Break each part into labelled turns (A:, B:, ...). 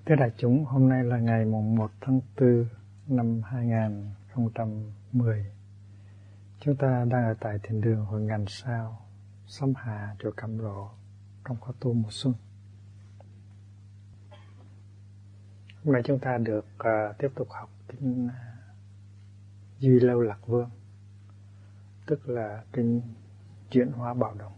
A: Thưa đại chúng, hôm nay là ngày mùng 1 tháng 4 năm 2010. Chúng ta đang ở tại thiền đường Hội Ngàn Sao, Xóm Hà, chùa Cam Lộ, trong khóa tu mùa xuân. Hôm nay chúng ta được tiếp tục học kinh Duy Lâu Lạc Vương, tức là kinh Chuyển Hóa Bảo Đồng.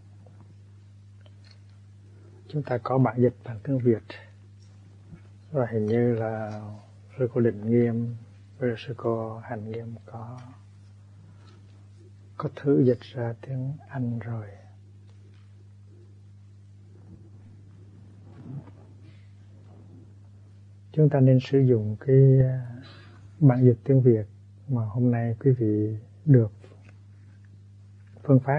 A: Chúng ta có bản dịch bằng tiếng Việt, và hình như là sư cô Định Nghiêm với sư cô Hành Nghiêm có thử dịch ra tiếng Anh rồi. Chúng ta nên sử dụng cái bản dịch tiếng Việt mà hôm nay quý vị được phân phát.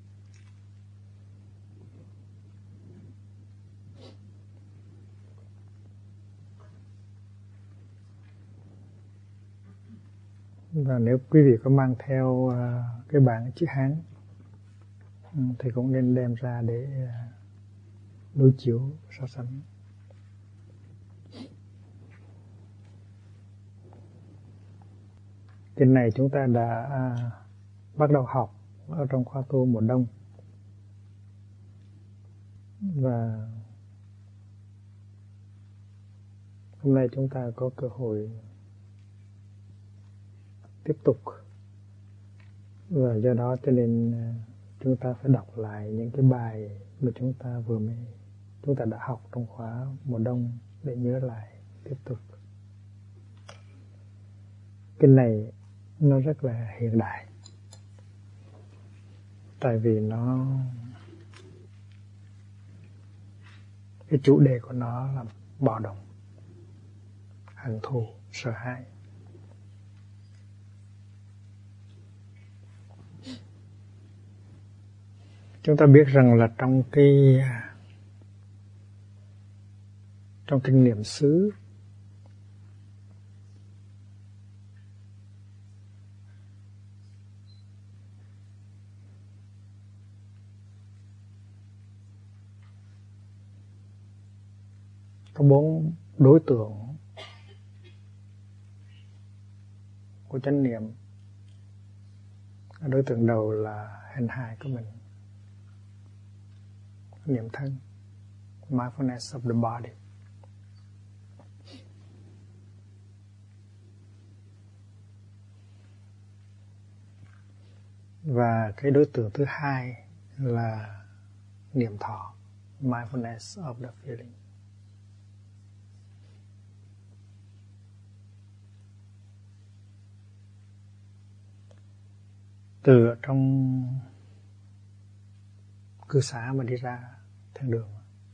A: Và nếu quý vị có mang theo cái bản chữ Hán thì cũng nên đem ra để đối chiếu so sánh. Kinh này chúng ta đã bắt đầu học ở trong khóa tu mùa đông, và hôm nay chúng ta có cơ hội tiếp tục, và do đó cho nên chúng ta phải đọc lại những cái bài mà chúng ta đã học trong khóa mùa đông để nhớ lại tiếp tục. Kinh này nó rất là hiện đại, tại vì cái chủ đề của nó là bạo động, hận thù, sợ hãi. Chúng ta biết rằng là trong kinh niệm xứ có 4 đối tượng của chánh niệm. Đối tượng đầu là hình hài của mình, niệm thân, mindfulness of the body. Và cái đối tượng thứ hai là niệm thọ, mindfulness of the feeling. Từ trong cư xá mà đi ra thiên đường,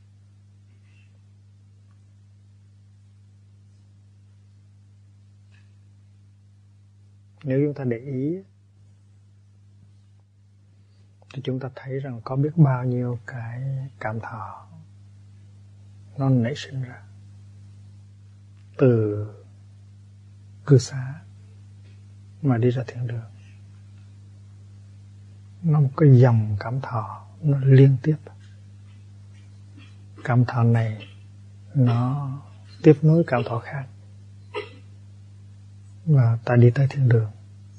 A: nếu chúng ta để ý thì chúng ta thấy rằng có biết bao nhiêu cái cảm thọ nó nảy sinh ra từ cư xá mà đi ra thiên đường. Nó một cái dòng cảm thọ nó liên tiếp. Cảm thọ này nó tiếp nối cảm thọ khác, và ta đi tới thiên đường.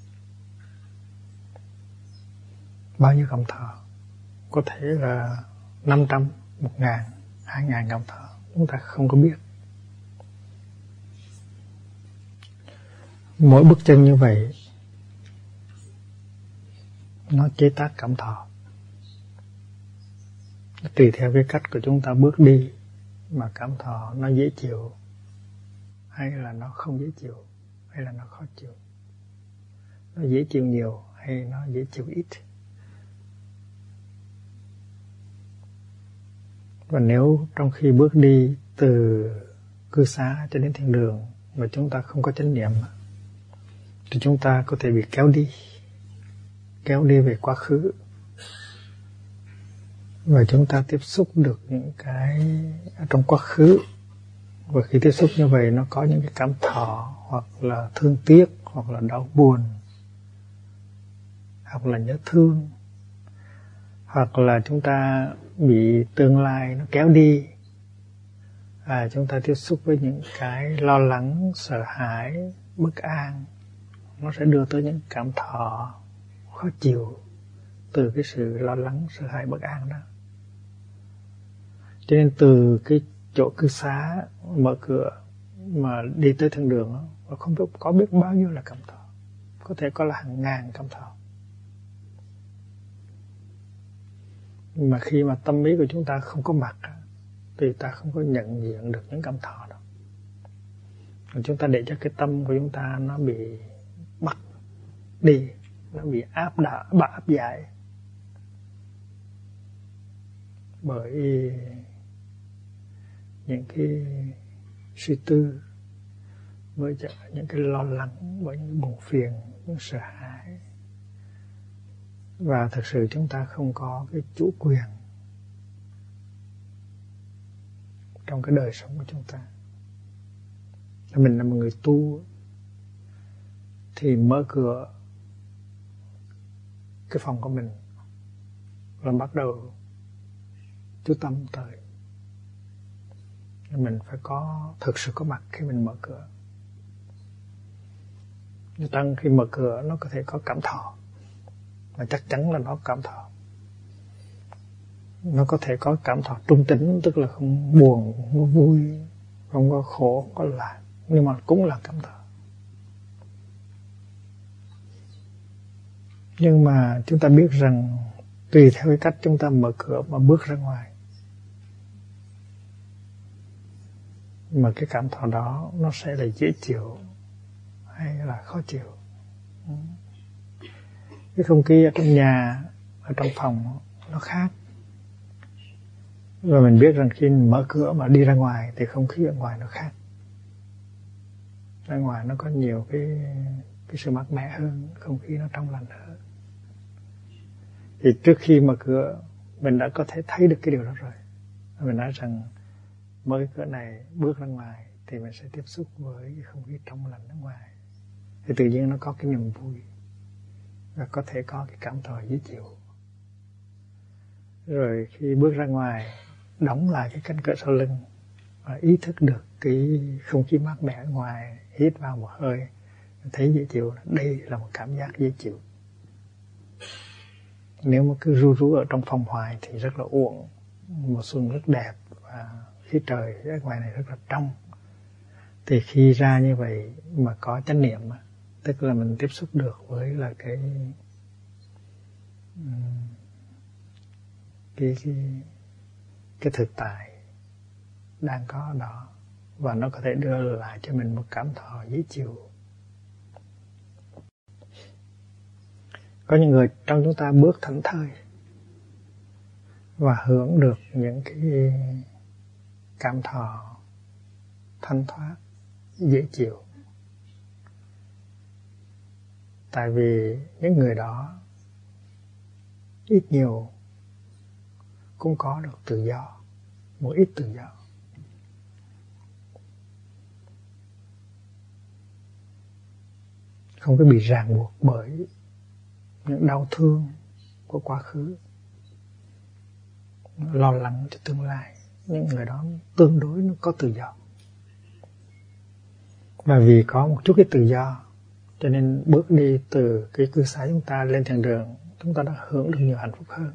A: Bao nhiêu cảm thọ? Có thể là 500, 1000, 2000 cảm thọ, chúng ta không có biết. Mỗi bước chân như vậy nó chế tác cảm thọ. Tùy theo cái cách của chúng ta bước đi mà cảm thọ nó dễ chịu hay là nó không dễ chịu, hay là nó khó chịu, nó dễ chịu nhiều hay nó dễ chịu ít. Và nếu trong khi bước đi từ cư xá cho đến thiên đường mà chúng ta không có chánh niệm thì chúng ta có thể bị kéo đi về quá khứ, và chúng ta tiếp xúc được những cái ở trong quá khứ. Và khi tiếp xúc như vậy, nó có những cái cảm thọ hoặc là thương tiếc, hoặc là đau buồn, hoặc là nhớ thương, hoặc là chúng ta bị tương lai nó kéo đi, và chúng ta tiếp xúc với những cái lo lắng, sợ hãi, bất an, nó sẽ đưa tới những cảm thọ khó chịu từ cái sự lo lắng, sợ hãi, bất an đó. Cho nên từ cái chỗ cư xá mở cửa mà đi tới thiên đường đó, không biết bao nhiêu là cảm thọ, có thể có là hàng ngàn cảm thọ. Mà khi mà tâm ý của chúng ta không có mặt thì ta không có nhận diện được những cảm thọ đó. Còn chúng ta để cho cái tâm của chúng ta nó bị bắt đi, nó bị áp giải bởi những cái suy tư, với những cái lo lắng, bởi những buồn phiền, những sợ hãi. Và thực sự chúng ta không có cái chủ quyền trong cái đời sống của chúng ta. Mình là một người tu thì mở cửa cái phòng của mình rồi bắt đầu chú tâm tới. Mình phải thực sự có mặt khi mình mở cửa. Trong khi mở cửa nó có thể có cảm thọ, mà chắc chắn là nó cảm thọ. Nó có thể có cảm thọ trung tính, tức là không buồn, không có vui, không có khổ, không có lạc, nhưng mà cũng là cảm thọ. Nhưng mà chúng ta biết rằng tùy theo cái cách chúng ta mở cửa mà bước ra ngoài, mà cái cảm thọ đó nó sẽ là dễ chịu hay là khó chịu. Cái không khí ở trong nhà, ở trong phòng nó khác. Và mình biết rằng khi mình mở cửa mà đi ra ngoài thì không khí ở ngoài nó khác. Ra ngoài nó có nhiều cái sự mát mẻ hơn, không khí nó trong lành hơn. Thì trước khi mở cửa mình đã có thể thấy được cái điều đó rồi. Mình nói rằng mở cái cửa này bước ra ngoài thì mình sẽ tiếp xúc với cái không khí trong lành ở ngoài. Thì tự nhiên nó có cái niềm vui và có thể có cái cảm thọ dễ chịu. Rồi khi bước ra ngoài, đóng lại cái cánh cửa sau lưng và ý thức được cái không khí mát mẻ ở ngoài, hít vào một hơi, thấy dễ chịu. Đây là một cảm giác dễ chịu. Nếu mà cứ ru rú ở trong phòng hoài thì rất là uổng. Mùa xuân rất đẹp và khí trời ở ngoài này rất là trong. Thì khi ra như vậy mà có chánh niệm, tức là mình tiếp xúc được với là cái thực tại đang có ở đó, và nó có thể đưa lại cho mình một cảm thọ dễ chịu. Có những người trong chúng ta bước thảnh thơi và hưởng được những cái cảm thọ thanh thoát, dễ chịu. Tại vì những người đó ít nhiều cũng có được tự do, một ít tự do. Không có bị ràng buộc bởi những đau thương của quá khứ, lo lắng cho tương lai. Những người đó tương đối nó có tự do. Và vì có một chút cái tự do, cho nên bước đi từ cái cư xá chúng ta lên thiền đường, chúng ta đã hưởng được nhiều hạnh phúc hơn.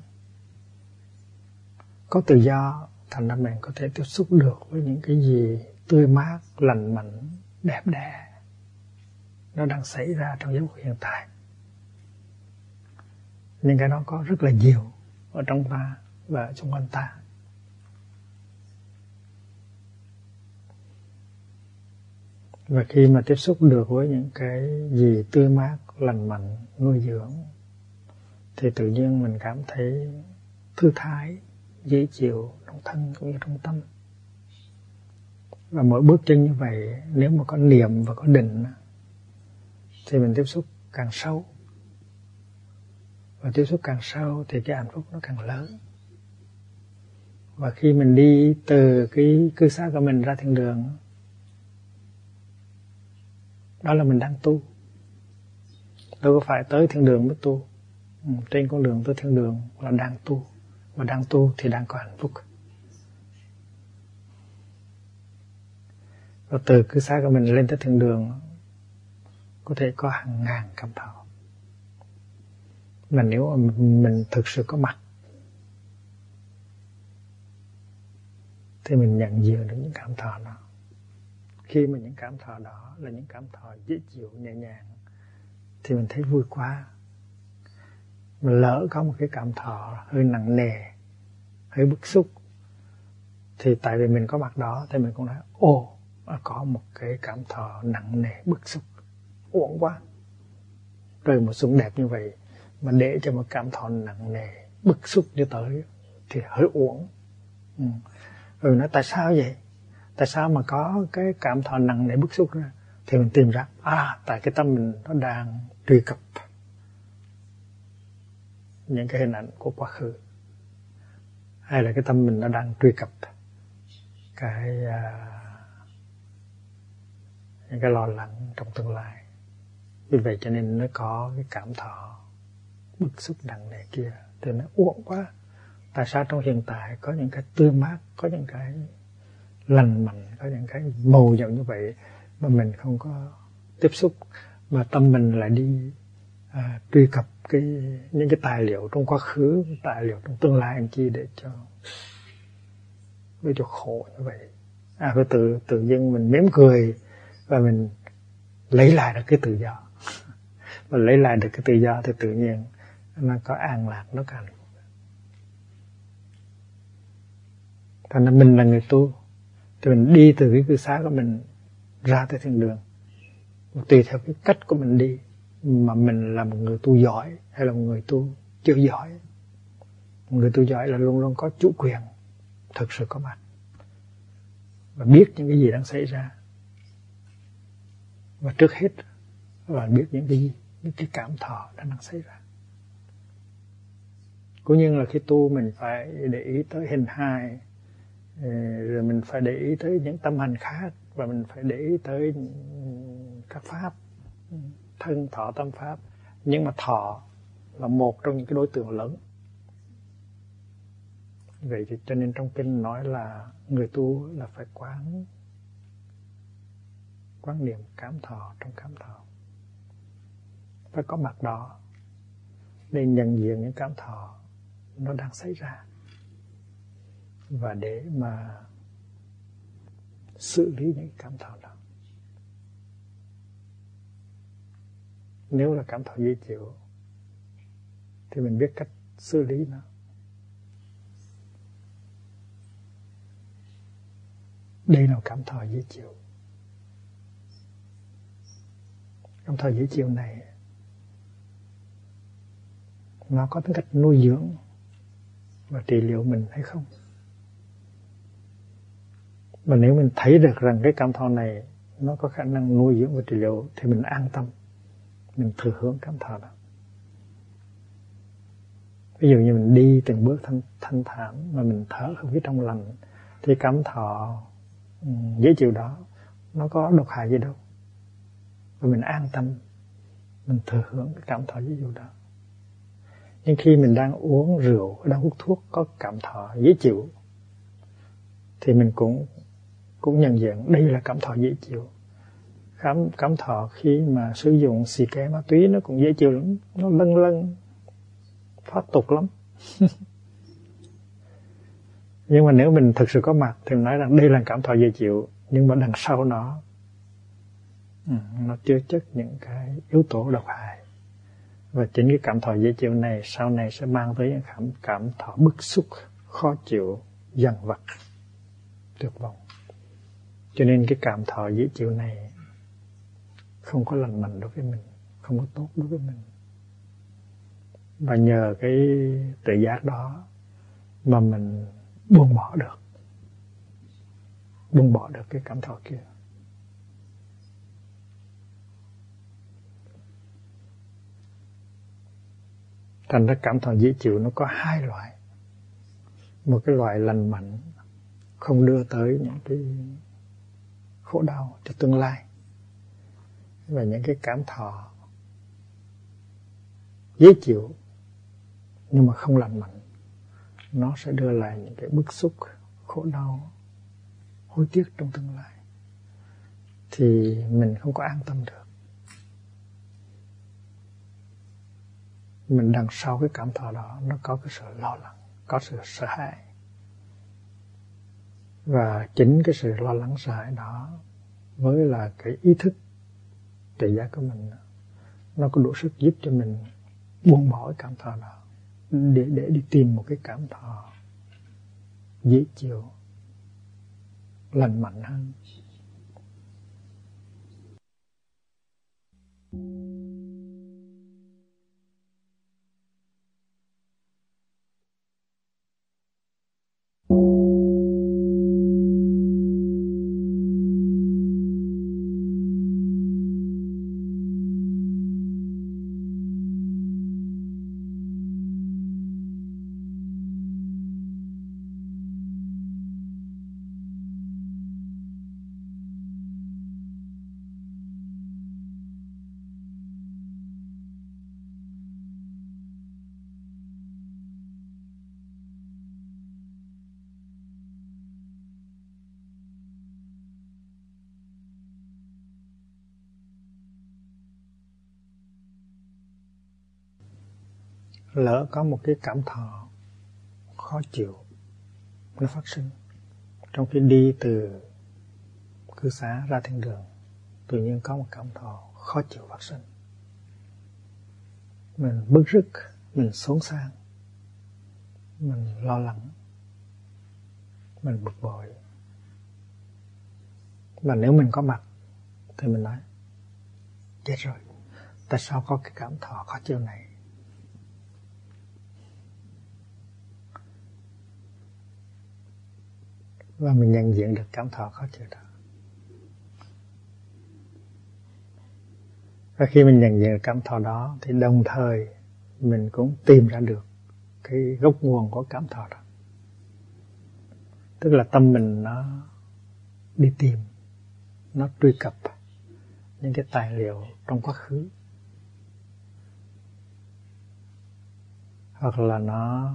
A: Có tự do, thành ra mình có thể tiếp xúc được với những cái gì tươi mát, lành mạnh, đẹp đẽ nó đang xảy ra trong giây phút hiện tại. Nhưng cái đó có rất là nhiều ở trong ta và xung quanh ta. Và khi mà tiếp xúc được với những cái gì tươi mát, lành mạnh, nuôi dưỡng, thì tự nhiên mình cảm thấy thư thái, dễ chịu trong thân cũng như trong tâm. Và mỗi bước chân như vậy, nếu mà có niệm và có định, thì mình tiếp xúc càng sâu. Và tiếp xúc càng sâu thì cái hạnh phúc nó càng lớn. Và khi mình đi từ cái cư xá của mình ra thiền đường, đó là mình đang tu. Đâu có phải tới thiền đường mới tu. Trên con đường tới thiền đường là đang tu. Và đang tu thì đang có hạnh phúc. Và từ cư xá của mình lên tới thiên đường có thể có hàng ngàn cảm thọ. Mà nếu mà mình thực sự có mặt thì mình nhận diện được những cảm thọ đó. Khi mà những cảm thọ đó là những cảm thọ dễ chịu, nhẹ nhàng thì mình thấy vui quá. Mà lỡ có một cái cảm thọ hơi nặng nề, hơi bức xúc, thì tại vì mình có mặt đó thì mình cũng nói có một cái cảm thọ nặng nề, bức xúc, uổng quá. Trời một xuân đẹp như vậy mà để cho một cảm thọ nặng nề, bức xúc như tới thì hơi uổng. Rồi nói tại sao vậy? Tại sao mà có cái cảm thọ nặng nề bức xúc đó? Thì mình tìm ra tại cái tâm mình nó đang truy cập những cái hình ảnh của quá khứ, hay là cái tâm mình nó đang truy cập những cái lo lắng trong tương lai. Vì vậy cho nên nó có cái cảm thọ bức xúc nặng nề kia, thì nó uổng quá. Tại sao trong hiện tại có những cái tươi mát, có những cái lành mạnh, có những cái màu nhiệm như vậy mà mình không có tiếp xúc, mà tâm mình lại đi truy cập những cái tài liệu trong quá khứ, tài liệu trong tương lai anh chi để cho khổ như vậy. Rồi tự nhiên mình mỉm cười và mình lấy lại được cái tự do. Và lấy lại được cái tự do thì tự nhiên nó có an lạc, nó có hạnh phúc. Thành ra mình là người tu thì mình đi từ cái cư xá của mình ra tới thiên đường, tùy theo cái cách của mình đi mà mình là một người tu giỏi hay là một người tu chưa giỏi. Một người tu giỏi là luôn luôn có chủ quyền, thực sự có mặt và biết những cái gì đang xảy ra, và trước hết là biết những cái cảm thọ đang xảy ra. Cũng như là khi tu mình phải để ý tới hình hài, rồi mình phải để ý tới những tâm hành khác, và mình phải để ý tới các pháp, thân thọ tâm pháp. Nhưng mà thọ là một trong những cái đối tượng lớn. Vậy thì cho nên trong kinh nói là người tu là phải quán niệm cảm thọ trong cảm thọ, phải có mặt đó để nhận diện những cảm thọ nó đang xảy ra và để mà xử lý những cảm thọ đó. Nếu là cảm thọ dễ chịu thì mình biết cách xử lý nó. Đây là cảm thọ dễ chịu. Cảm thọ dễ chịu này nó có tính cách nuôi dưỡng và trị liệu mình hay không? Và nếu mình thấy được rằng cái cảm thọ này nó có khả năng nuôi dưỡng và trị liệu thì mình an tâm, mình thừa hưởng cảm thọ đó. Ví dụ như mình đi từng bước thanh thản mà mình thở không khí trong lành thì cảm thọ dễ chịu đó nó có độc hại gì đâu, và mình an tâm, mình thừa hưởng cái cảm thọ dễ chịu đó. Nhưng khi mình đang uống rượu, đang hút thuốc có cảm thọ dễ chịu thì mình cũng nhận diện đây là cảm thọ dễ chịu. Cảm thọ khi mà sử dụng xì ke ma túy nó cũng dễ chịu lắm, nó lân lân thoát tục lắm. Nhưng mà nếu mình thực sự có mặt thì mình nói rằng đây là cảm thọ dễ chịu, nhưng mà đằng sau nó chứa chất những cái yếu tố độc hại. Và chính cái cảm thọ dễ chịu này sau này sẽ mang tới những cảm thọ bức xúc, khó chịu, dằn vặt, tuyệt vọng. Cho nên cái cảm thọ dễ chịu này không có lành mạnh đối với mình, không có tốt đối với mình. Và nhờ cái tự giác đó mà mình buông bỏ được cái cảm thọ kia. Thành ra cảm thọ dễ chịu nó có hai loại. Một cái loại lành mạnh, không đưa tới những cái khổ đau cho tương lai. Và những cái cảm thọ dễ chịu nhưng mà không lành mạnh, nó sẽ đưa lại những cái bức xúc, khổ đau, hối tiếc trong tương lai. thì mình không có an tâm được. Mình đằng sau cái cảm thọ đó nó có cái sự lo lắng, có sự sợ hãi. Và chính cái sự lo lắng sợ hãi đó với là cái ý thức tuệ giác của mình, nó có đủ sức giúp cho mình buông bỏ cái cảm thọ đó để đi tìm một cái cảm thọ dễ chịu, lành mạnh hơn. Lỡ có một cái cảm thọ khó chịu nó phát sinh trong khi đi từ cư xá ra thiên đường, tự nhiên có một cảm thọ khó chịu phát sinh, mình bức rứt, mình xốn xang, mình lo lắng, mình bực bội. Và nếu mình có mặt thì mình nói chết rồi, tại sao có cái cảm thọ khó chịu này? Và mình nhận diện được cảm thọ khó chịu đó. Và khi mình nhận diện được cảm thọ đó thì đồng thời mình cũng tìm ra được cái gốc nguồn của cảm thọ đó. Tức là tâm mình nó đi tìm, nó truy cập những cái tài liệu trong quá khứ, hoặc là nó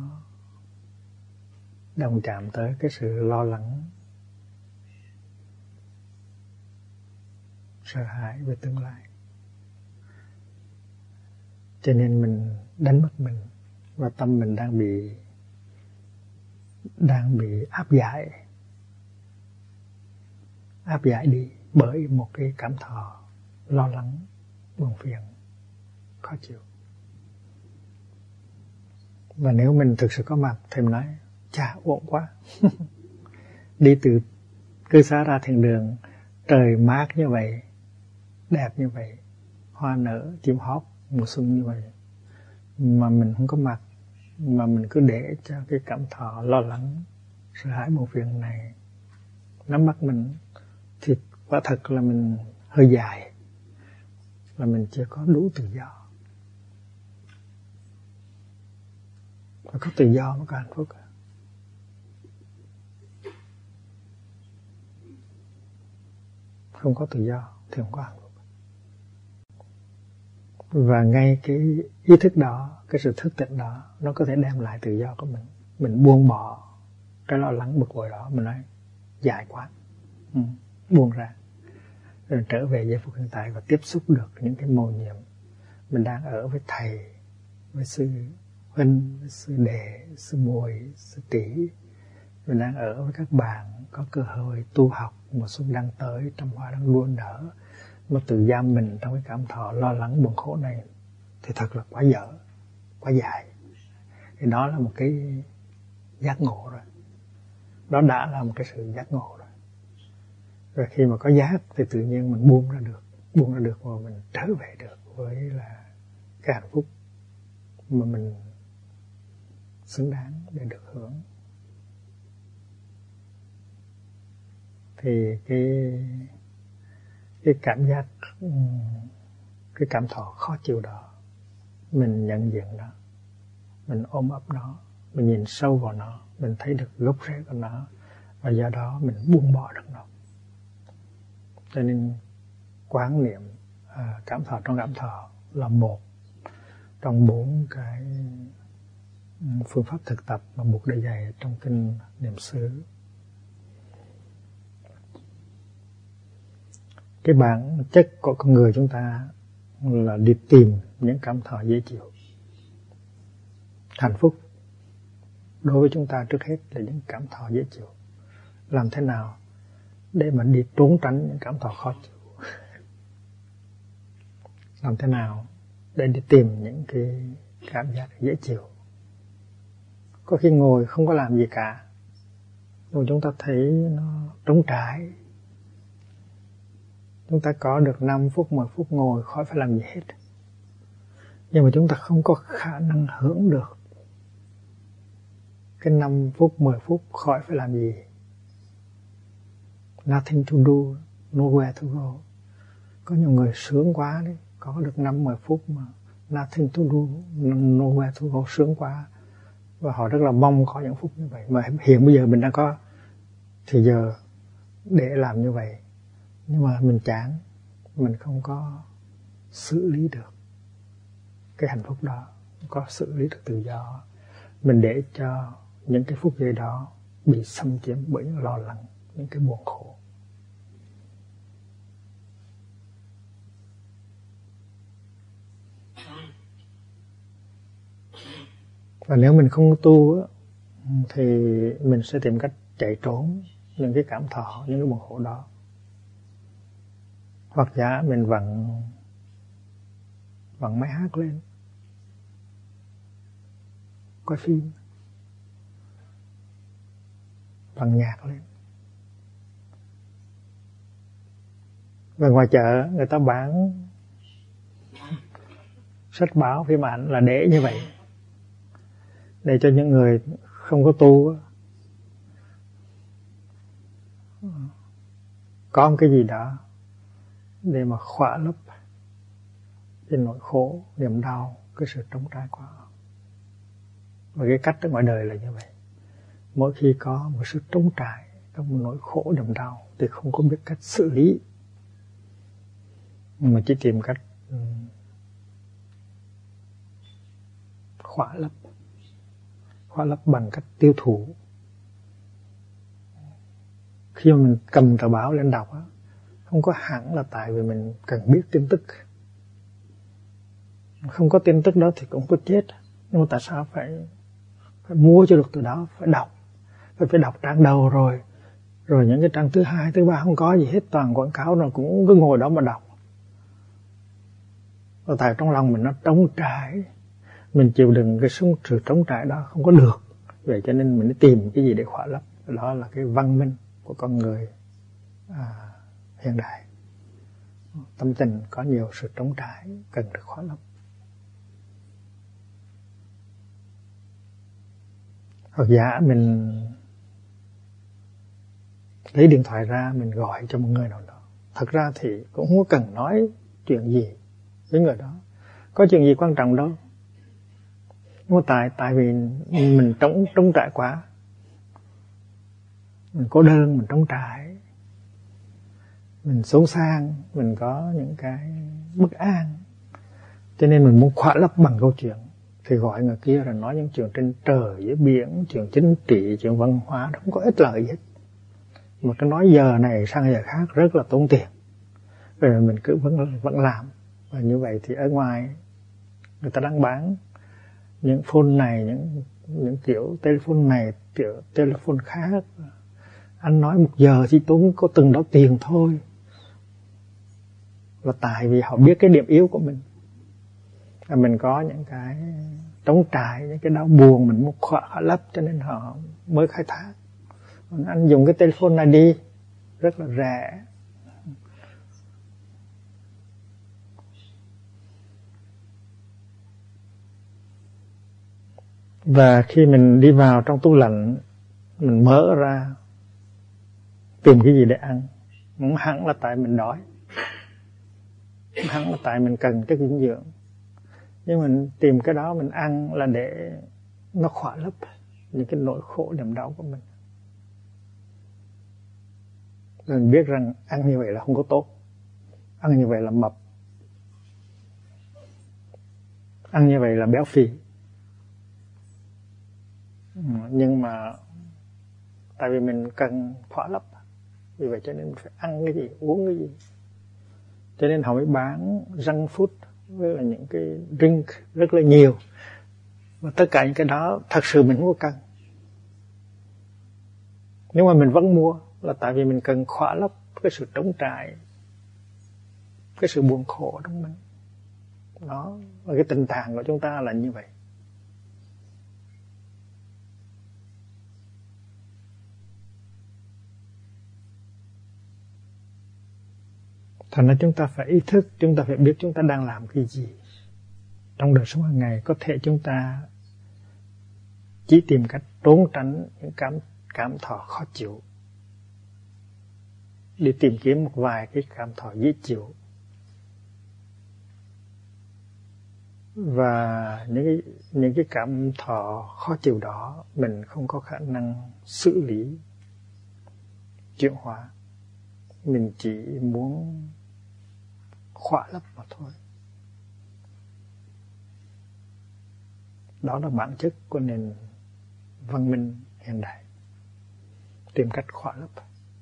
A: đồng chạm tới cái sự lo lắng, sợ hãi về tương lai. Cho nên mình đánh mất mình, và tâm mình đang bị áp giải đi bởi một cái cảm thọ lo lắng, buồn phiền, khó chịu. Và nếu mình thực sự có mặt thì mình nói chà, uổng quá. Đi từ cư xá ra thiên đường, trời mát như vậy, đẹp như vậy, hoa nở, chim hót mùa xuân như vậy, mà mình không có mặt, mà mình cứ để cho cái cảm thọ lo lắng, sợ hãi, buồn phiền này nắm bắt mình, thì quả thật là mình hơi dài, là mình chưa có đủ tự do. Phải có tự do mới có hạnh phúc. Không có tự do thì không có hạnh phúc. Và ngay cái ý thức đó, cái sự thức tỉnh đó, nó có thể đem lại tự do của mình. Mình buông bỏ cái lo lắng bực bội đó, mình nói dài quá, buông ra, rồi trở về giây phút hiện tại và tiếp xúc được những cái mầu nhiệm. Mình đang ở với thầy, với sư huynh, với sư đệ, sư muội, sư tỷ. Mình đang ở với các bạn có cơ hội tu học, mùa xuân đang tới, trăm hoa đang đua nở, mà tự giam mình trong cái cảm thọ lo lắng buồn khổ này thì thật là quá dở, quá dài. Thì đó là một cái giác ngộ rồi. Đó đã là một cái sự giác ngộ rồi. Rồi khi mà có giác thì tự nhiên mình buông ra được và mình trở về được với là cái hạnh phúc mà mình xứng đáng để được hưởng. Thì cái cảm giác, cái cảm thọ khó chịu đó, mình nhận diện nó, mình ôm ấp nó, mình nhìn sâu vào nó, mình thấy được gốc rễ của nó, và do đó mình buông bỏ được nó. Cho nên quán niệm cảm thọ trong cảm thọ là một trong 4 cái phương pháp thực tập mà Bụt đã dạy trong kinh Niệm xứ. Cái bản chất của con người chúng ta là đi tìm những cảm thọ dễ chịu. Hạnh phúc đối với chúng ta trước hết là những cảm thọ dễ chịu. Làm thế nào để mà đi trốn tránh những cảm thọ khó chịu? Làm thế nào để đi tìm những cái cảm giác dễ chịu? Có khi ngồi không có làm gì cả, nhưng chúng ta thấy nó trống trải. Chúng ta có được 5 phút, 10 phút ngồi khỏi phải làm gì hết. Nhưng mà chúng ta không có khả năng hưởng được cái 5 phút, 10 phút khỏi phải làm gì. Nothing to do, nowhere to go. Có nhiều người sướng quá đấy, có được 5-10 phút mà nothing to do, nowhere to go, sướng quá. Và họ rất là mong có những phút như vậy. Mà hiện bây giờ mình đang có thì giờ để làm như vậy. Nhưng mà mình chán, mình không có xử lý được cái hạnh phúc đó, không có xử lý được tự do. Mình để cho những cái phút giây đó bị xâm chiếm bởi những lo lắng, những cái buồn khổ. Và nếu mình không tu thì mình sẽ tìm cách chạy trốn những cái cảm thọ, những cái buồn khổ đó. Hoặc giả mình vặn máy hát lên, coi phim, vặn nhạc lên. Và ngoài chợ người ta bán sách báo, phim ảnh là để như vậy, để cho những người không có tu có một cái gì đó để mà khỏa lấp cái nỗi khổ, niềm đau, cái sự trống trải của họ. Và cái cách ở ngoài đời là như vậy. Mỗi khi có một sự trống trải, có một nỗi khổ, niềm đau thì không có biết cách xử lý, mà chỉ tìm cách khỏa lấp bằng cách tiêu thụ. Khi mà mình cầm tờ báo lên đọc á, không có hẳn là tại vì mình cần biết tin tức. Không có tin tức đó thì cũng có chết. Nhưng mà tại sao phải mua cho được từ đó, phải đọc. Phải đọc trang đầu rồi những cái trang thứ 2, thứ 3 không có gì hết, toàn quảng cáo, rồi cũng cứ ngồi đó mà đọc. Và tại trong lòng mình nó trống trải, mình chịu đựng cái sự trống trải đó không có được. Vậy cho nên mình đi tìm cái gì để khỏa lấp. Đó là cái văn minh của con người hiện đại. Tâm tình có nhiều sự trống trải cần được khỏa lấp. Hoặc giả mình lấy điện thoại ra, mình gọi cho một người nào đó. Thật ra thì cũng không có cần nói chuyện gì với người đó, có chuyện gì quan trọng đâu. Nhưng mà tại vì mình trống trải quá, mình cô đơn, mình trống trải, mình xốn xang, mình có những cái bất an, cho nên mình muốn khỏa lấp bằng câu chuyện. Thì gọi người kia rồi nói những chuyện trên trời dưới biển, chuyện chính trị, chuyện văn hóa, không có ích lợi gì hết. Mà cái nói giờ này sang giờ khác rất là tốn tiền. Rồi mình cứ vẫn làm. Và như vậy thì ở ngoài người ta đang bán những phone này, những kiểu telephone này, kiểu telephone khác. Anh nói 1 giờ chỉ tốn có từng đó tiền thôi. Là tại vì họ biết cái điểm yếu của mình. Và mình có những cái trống trải, những cái đau buồn mình muốn khỏa lấp, cho nên họ mới khai thác. Anh dùng cái telephone này đi, rất là rẻ. Và khi mình đi vào trong tủ lạnh, mình mở ra tìm cái gì để ăn, không hẳn là tại mình đói, không hẳn là tại mình cần chất dinh dưỡng, nhưng mình tìm cái đó mình ăn là để nó khỏa lấp những cái nỗi khổ niềm đau của mình. Rồi mình biết rằng ăn như vậy là không có tốt, ăn như vậy là mập, ăn như vậy là béo phì. Nhưng mà tại vì mình cần khỏa lấp, vì vậy cho nên mình phải ăn cái gì, uống cái gì Cho nên họ mới bán junk food với là những cái drink rất là nhiều. Và tất cả những cái đó thật sự mình không có cần. Nếu mà mình vẫn mua là tại vì mình cần khỏa lấp cái sự trống trải, cái sự buồn khổ trong mình. Đó, và cái tình trạng của chúng ta là như vậy. Thành ra chúng ta phải ý thức, chúng ta phải biết chúng ta đang làm cái gì. Trong đời sống hàng ngày có thể chúng ta chỉ tìm cách trốn tránh những cảm thọ khó chịu, đi tìm kiếm một vài cái cảm thọ dễ chịu. Và những cái cảm thọ khó chịu đó mình không có khả năng xử lý, chuyển hóa. Mình chỉ muốn khỏa lấp mà thôi. Đó là bản chất của nền văn minh hiện đại, tìm cách khỏa lấp.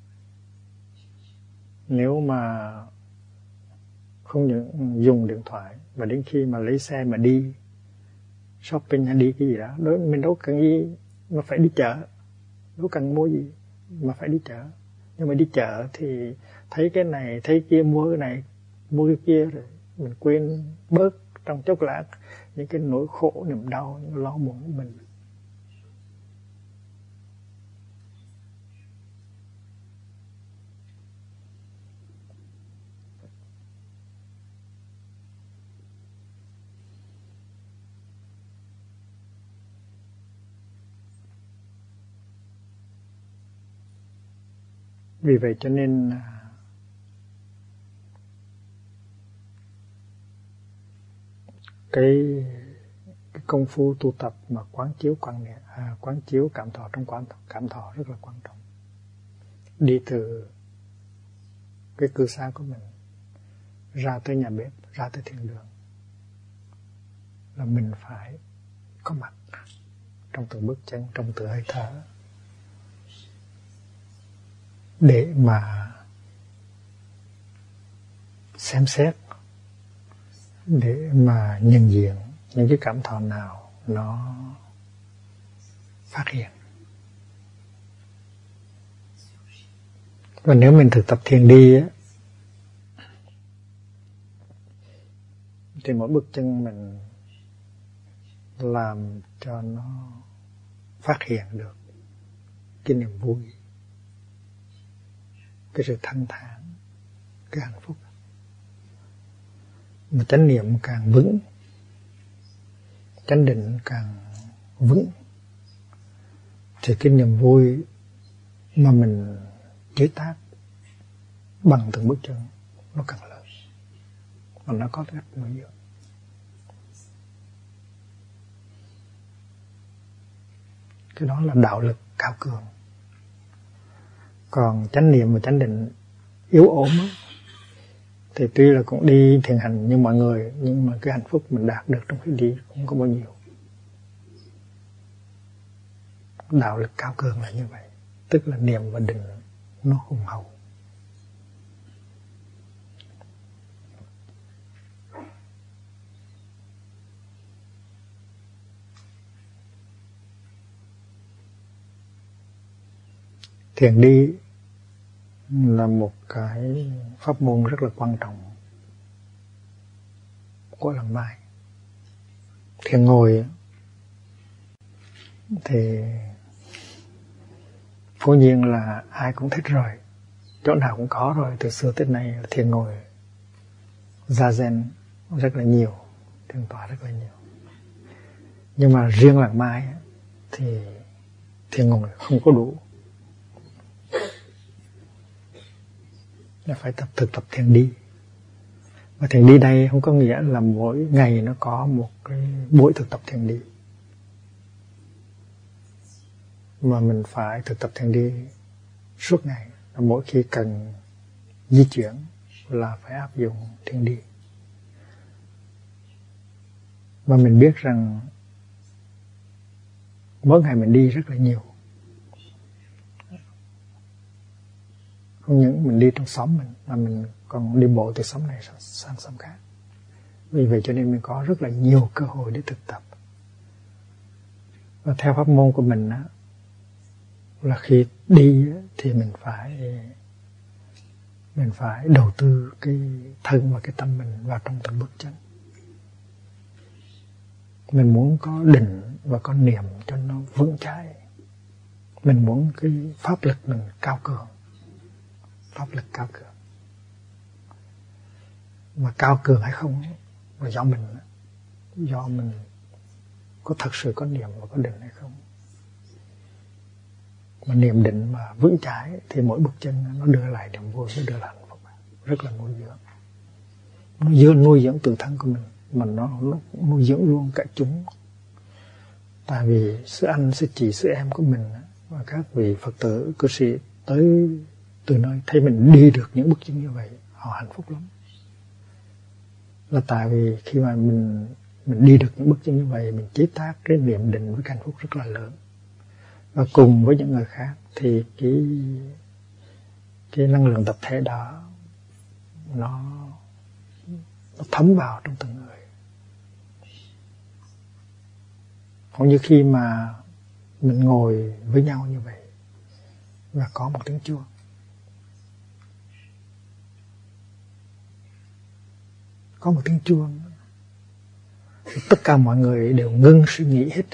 A: Nếu mà không những dùng điện thoại và đến khi mà lấy xe mà đi shopping hay đi cái gì đó, mình đâu cần gì mà phải đi chợ, đâu cần mua gì mà phải đi chợ. Nhưng mà đi chợ thì thấy cái này, thấy kia, mua cái này, mua cái kia, rồi mình quên bớt trong chốc lát những cái nỗi khổ, niềm đau, những lo buồn của mình. Vì vậy cho nên cái công phu tu tập mà quán chiếu cảm thọ trong cảm thọ rất là quan trọng. Đi từ cái cư xá của mình ra tới nhà bếp, ra tới thiền đường là mình phải có mặt trong từng bước chân, trong từng hơi thở, để mà xem xét, để mà nhận diện những cái cảm thọ nào nó phát hiện. Và nếu mình thực tập thiền đi á, thì mỗi bước chân mình làm cho nó phát hiện được cái niềm vui, cái sự thanh thản, cái hạnh phúc. Mà chánh niệm càng vững, chánh định càng vững, thì cái niềm vui mà mình chế tác bằng từng bước chân nó càng lớn, và nó có cách nuôi dưỡng. Cái đó là đạo lực cao cường. Còn chánh niệm và chánh định yếu ốm thì tuy là cũng đi thiền hành như mọi người, nhưng mà cái hạnh phúc mình đạt được trong khi đi không có bao nhiêu. Đạo lực cao cường là như vậy, tức là niệm và định nó hùng hậu. Thiền đi là một cái pháp môn rất là quan trọng của lần mai. Thiền ngồi thì phổ nhiên là ai cũng thích rồi, chỗ nào cũng có rồi, từ xưa tới nay thiền ngồi zazen rất là nhiều, thiền tọa rất là nhiều. Nhưng mà riêng lần mai thì thiền ngồi không có đủ, là phải thực tập thiền đi. Và thiền đi đây không có nghĩa là mỗi ngày nó có một cái buổi thực tập thiền đi, mà mình phải thực tập thiền đi suốt ngày. Mỗi khi cần di chuyển là phải áp dụng thiền đi. Và mình biết rằng mỗi ngày mình đi rất là nhiều, Không những mình đi trong xóm mình, mà mình còn đi bộ từ xóm này sang xóm khác. Vì vậy cho nên mình có rất là nhiều cơ hội để thực tập. Và theo pháp môn của mình á, là khi đi thì mình phải đầu tư cái thân và cái tâm mình vào trong từng bước chân. Mình muốn có định và có niệm cho nó vững chãi. Mình muốn cái pháp lực mình cao cường. Pháp lực cao cường. Mà cao cường hay không là do mình có thật sự có niệm và có định hay không. Mà niệm định mà vững chãi thì mỗi bước chân nó đưa lại niềm vui, nó đưa lại hạnh phúc, rất là nuôi dưỡng. Nó nuôi dưỡng tự thân của mình, mà nó nuôi dưỡng luôn cả chúng. Tại vì sư anh, sư chị, sư em của mình và các vị Phật tử, cư sĩ tới từ nơi thấy mình đi được những bước chân như vậy, họ hạnh phúc lắm. Là tại vì khi mà mình đi được những bước chân như vậy, mình chế tác cái niệm định với hạnh phúc rất là lớn. Và cùng với những người khác thì cái năng lượng tập thể đó nó thấm vào trong từng người. Cũng như khi mà mình ngồi với nhau như vậy và có một tiếng chuông, có một tiếng chuông thì tất cả mọi người đều ngưng suy nghĩ hết.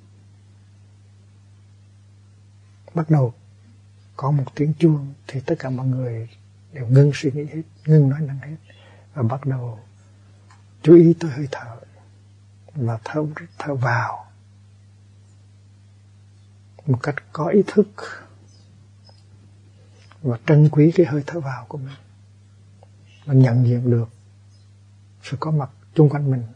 A: Bắt đầu có một tiếng chuông thì tất cả mọi người đều ngưng suy nghĩ hết, ngưng nói năng hết, và bắt đầu chú ý tới hơi thở và thở vào một cách có ý thức và trân quý cái hơi thở vào của mình và nhận diện được sự có mặt chung quanh mình.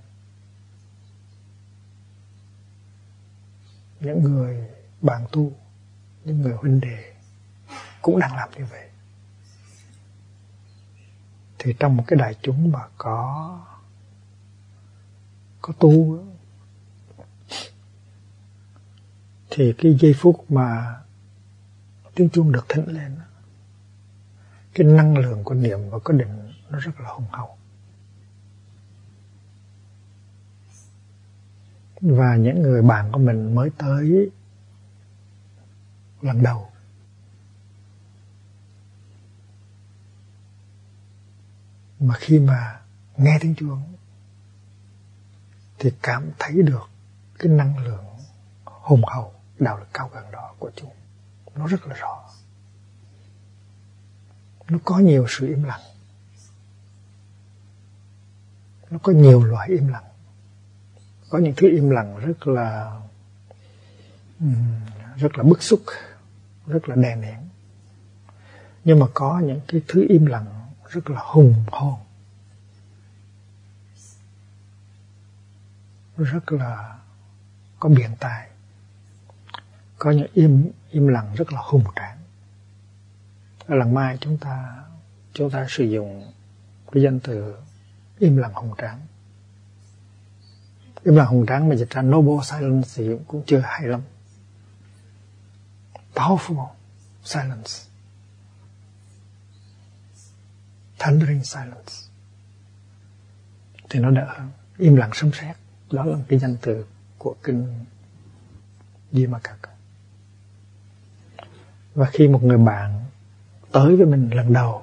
A: Những người bạn tu, những người huynh đệ cũng đang làm như vậy. Thì trong một cái đại chúng mà có tu thì cái giây phút mà tiếng chuông được thỉnh lên, cái năng lượng của niệm và có định nó rất là hùng hậu. Và những người bạn của mình mới tới lần đầu mà khi mà nghe tiếng chuông thì cảm thấy được cái năng lượng hùng hậu, đạo lực cao gần đó của chúng. Nó rất là rõ. Nó có nhiều sự im lặng. Nó có nhiều loại im lặng. Có những thứ im lặng rất là bức xúc, rất là đè nén. Nhưng mà có những cái thứ im lặng rất là hùng hồn, rất là có biện tài. Có những im lặng rất là hùng tráng. Ở lần mai chúng ta sử dụng cái danh từ im lặng hùng tráng. Im lặng hùng tráng mà dịch ra noble silence thì cũng chưa hay lắm. Powerful silence, thundering silence thì nó đỡ hơn. Im lặng sấm sét, đó là cái danh từ của kinh Dhammakaya. Và khi một người bạn tới với mình lần đầu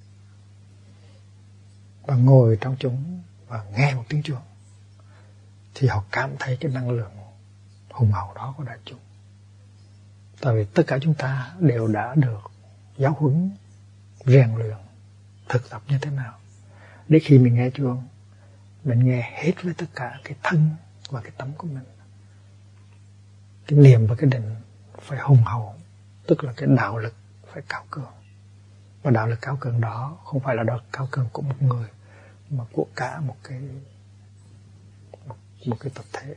A: và ngồi trong chúng và nghe một tiếng chuông thì họ cảm thấy cái năng lượng hùng hậu đó của đại chúng. Tại vì tất cả chúng ta đều đã được giáo huấn, rèn luyện, thực tập như thế nào để khi mình nghe chuông, mình nghe hết với tất cả cái thân và cái tâm của mình. Cái niệm và cái định phải hùng hậu, tức là cái đạo lực phải cao cường. Và đạo lực cao cường đó không phải là đạo lực cao cường của một người, mà của cả một cái tập thể.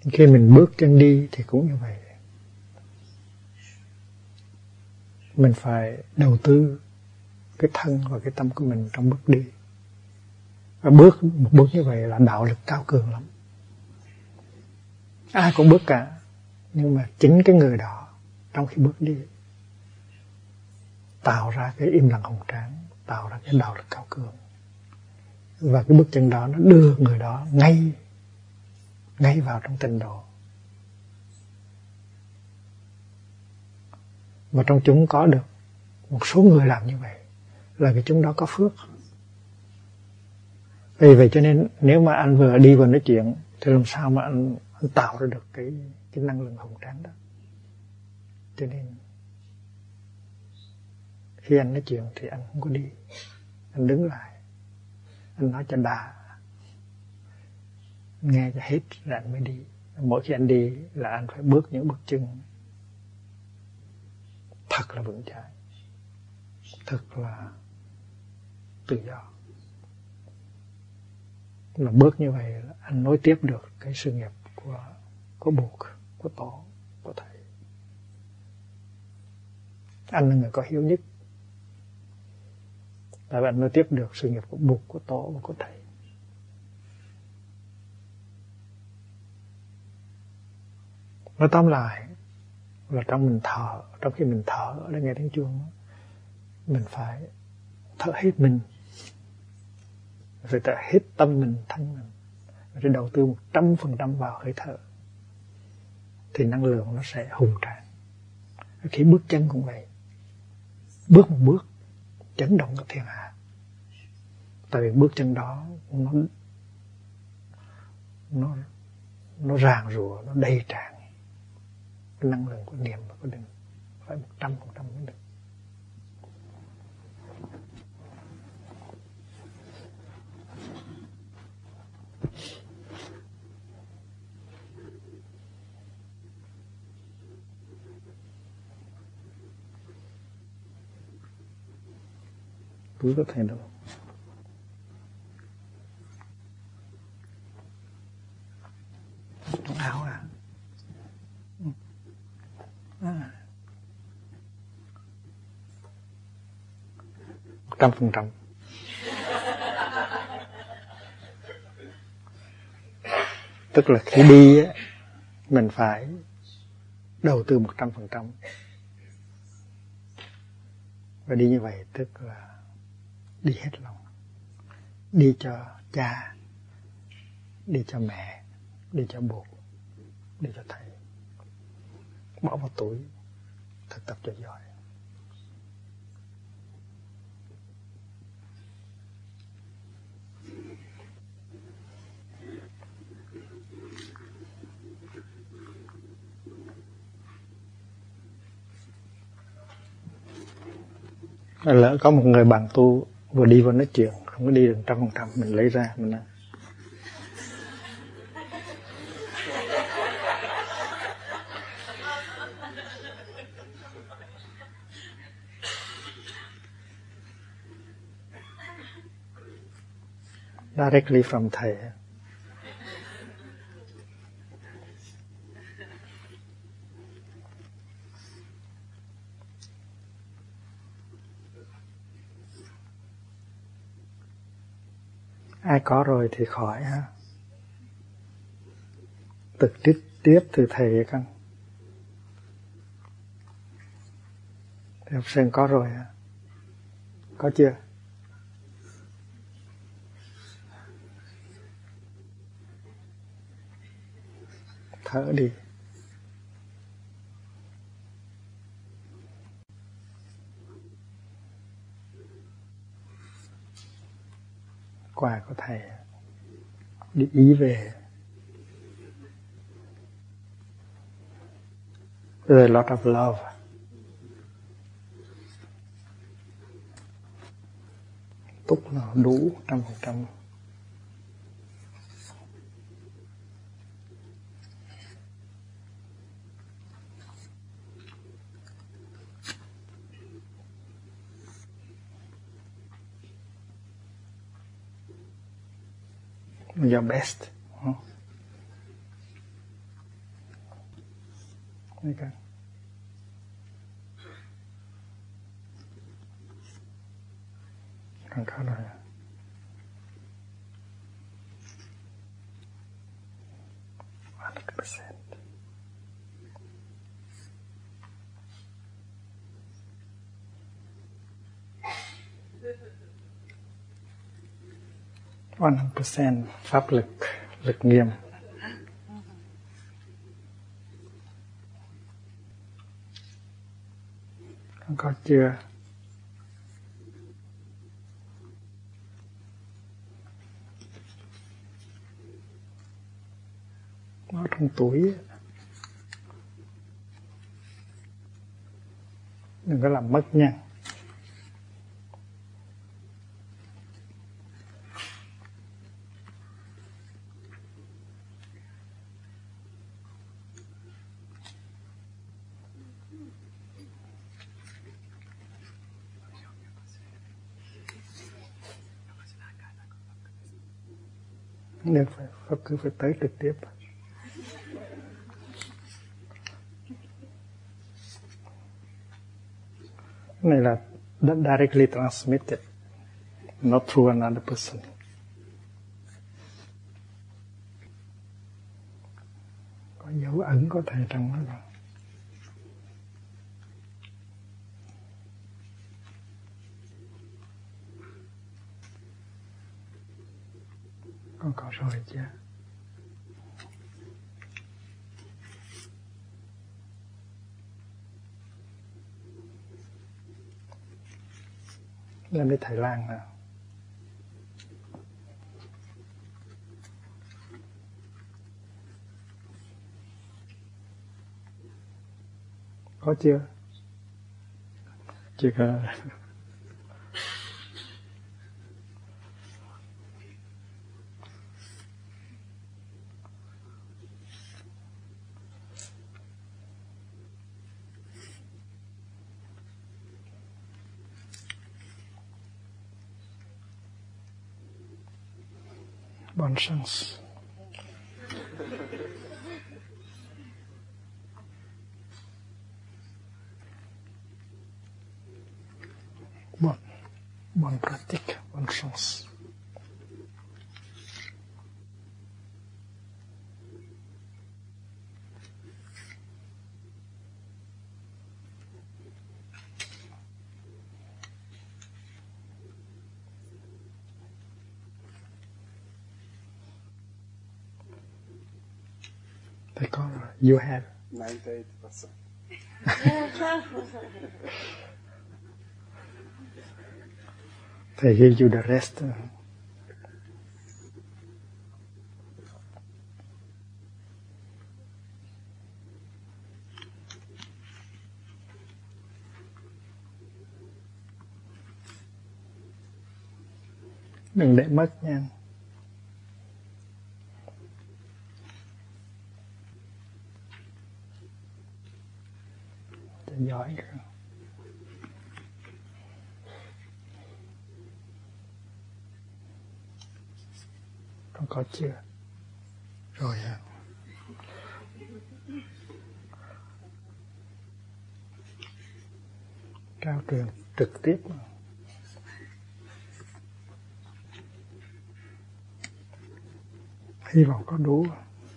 A: Khi mình bước chân đi thì cũng như vậy. Mình phải đầu tư cái thân và cái tâm của mình trong bước đi. Và một bước như vậy là đạo lực cao cường lắm. Ai cũng bước cả, nhưng mà chính cái người đó trong khi bước đi tạo ra cái im lặng hùng tráng, tạo ra cái đạo lực cao cường. Và cái bước chân đó nó đưa người đó ngay vào trong tịnh độ. Và trong chúng có được một số người làm như vậy là vì chúng đó có phước. Vì vậy cho nên nếu mà anh vừa đi vừa nói chuyện thì làm sao mà anh tạo ra được cái năng lượng hùng tráng đó. Cho nên khi anh nói chuyện thì anh không có đi, anh đứng lại, anh nói cho đã, nghe cho hết rồi anh mới đi. Mỗi khi anh đi là anh phải bước những bước chân thật là vững chãi, thật là tự do. Mà bước như vậy là anh nối tiếp được cái sự nghiệp của Bụt, của Tổ, của Thầy. Anh là người có hiếu nhất, tại vì anh nối tiếp được sự nghiệp của Bụt, của Tổ và của Thầy. Nói tóm lại là trong khi mình thở để nghe tiếng chuông, mình phải thở hết mình, phải thở hết tâm mình, thân mình, phải đầu tư 100% vào hơi thở, thì năng lượng nó sẽ hùng tráng. Khi bước chân cũng vậy, bước một bước chấn động cả thiên hạ. Tại vì bước chân đó nó ràng rùa, nó đầy tràn cái năng lượng của niệm và của định, phải 100% mới được. Túi có thể đâu. Trong áo à? 100%. Tức là khi đi á, mình phải đầu tư 100%. Và đi như vậy tức là đi hết lòng. Đi cho cha, đi cho mẹ, đi cho Bụt, đi cho Thầy. Bỏ vào túi, thực tập cho giỏi. Lỡ có một người bạn tu vừa đi vừa nói chuyện, không có đi được 100%, mình lấy ra mình nói. Directly from Thầy. Ai có rồi thì khỏi ha. Thực tiếp từ Thầy con. Học sinh có rồi hả? Có chưa? Thở đi. Quà của Thầy đi Ý về. There's a lot of love. Túc là đủ 100%. Your best. Đây cả. Còn có rồi. %. 100% pháp lực, lực nghiêm. Con có chưa? Nó trong túi. Đừng có làm mất nha. Được, Pháp cứ phải tới trực tiếp. Cái này là directly transmitted, not through another person. Có dấu ẩn có thể trong đó rồi. Con có rồi chứ? Lên đi Thái Lan nào. Có chưa? Chưa có. Bonne chance. Bonne pratique, bonne chance. They call you have
B: 98%.
A: They give you the rest. Đừng để mất nha. Giỏi. Con có chưa? Rồi à. Cao trường trực tiếp. Hy vọng có đủ.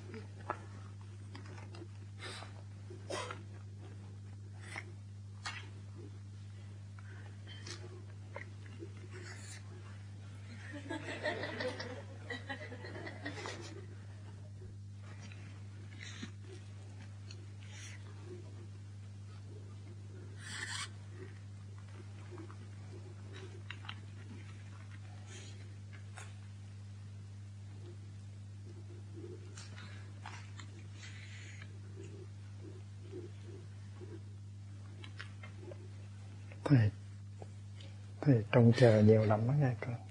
A: Thầy trông chờ nhiều lắm đó nghe con.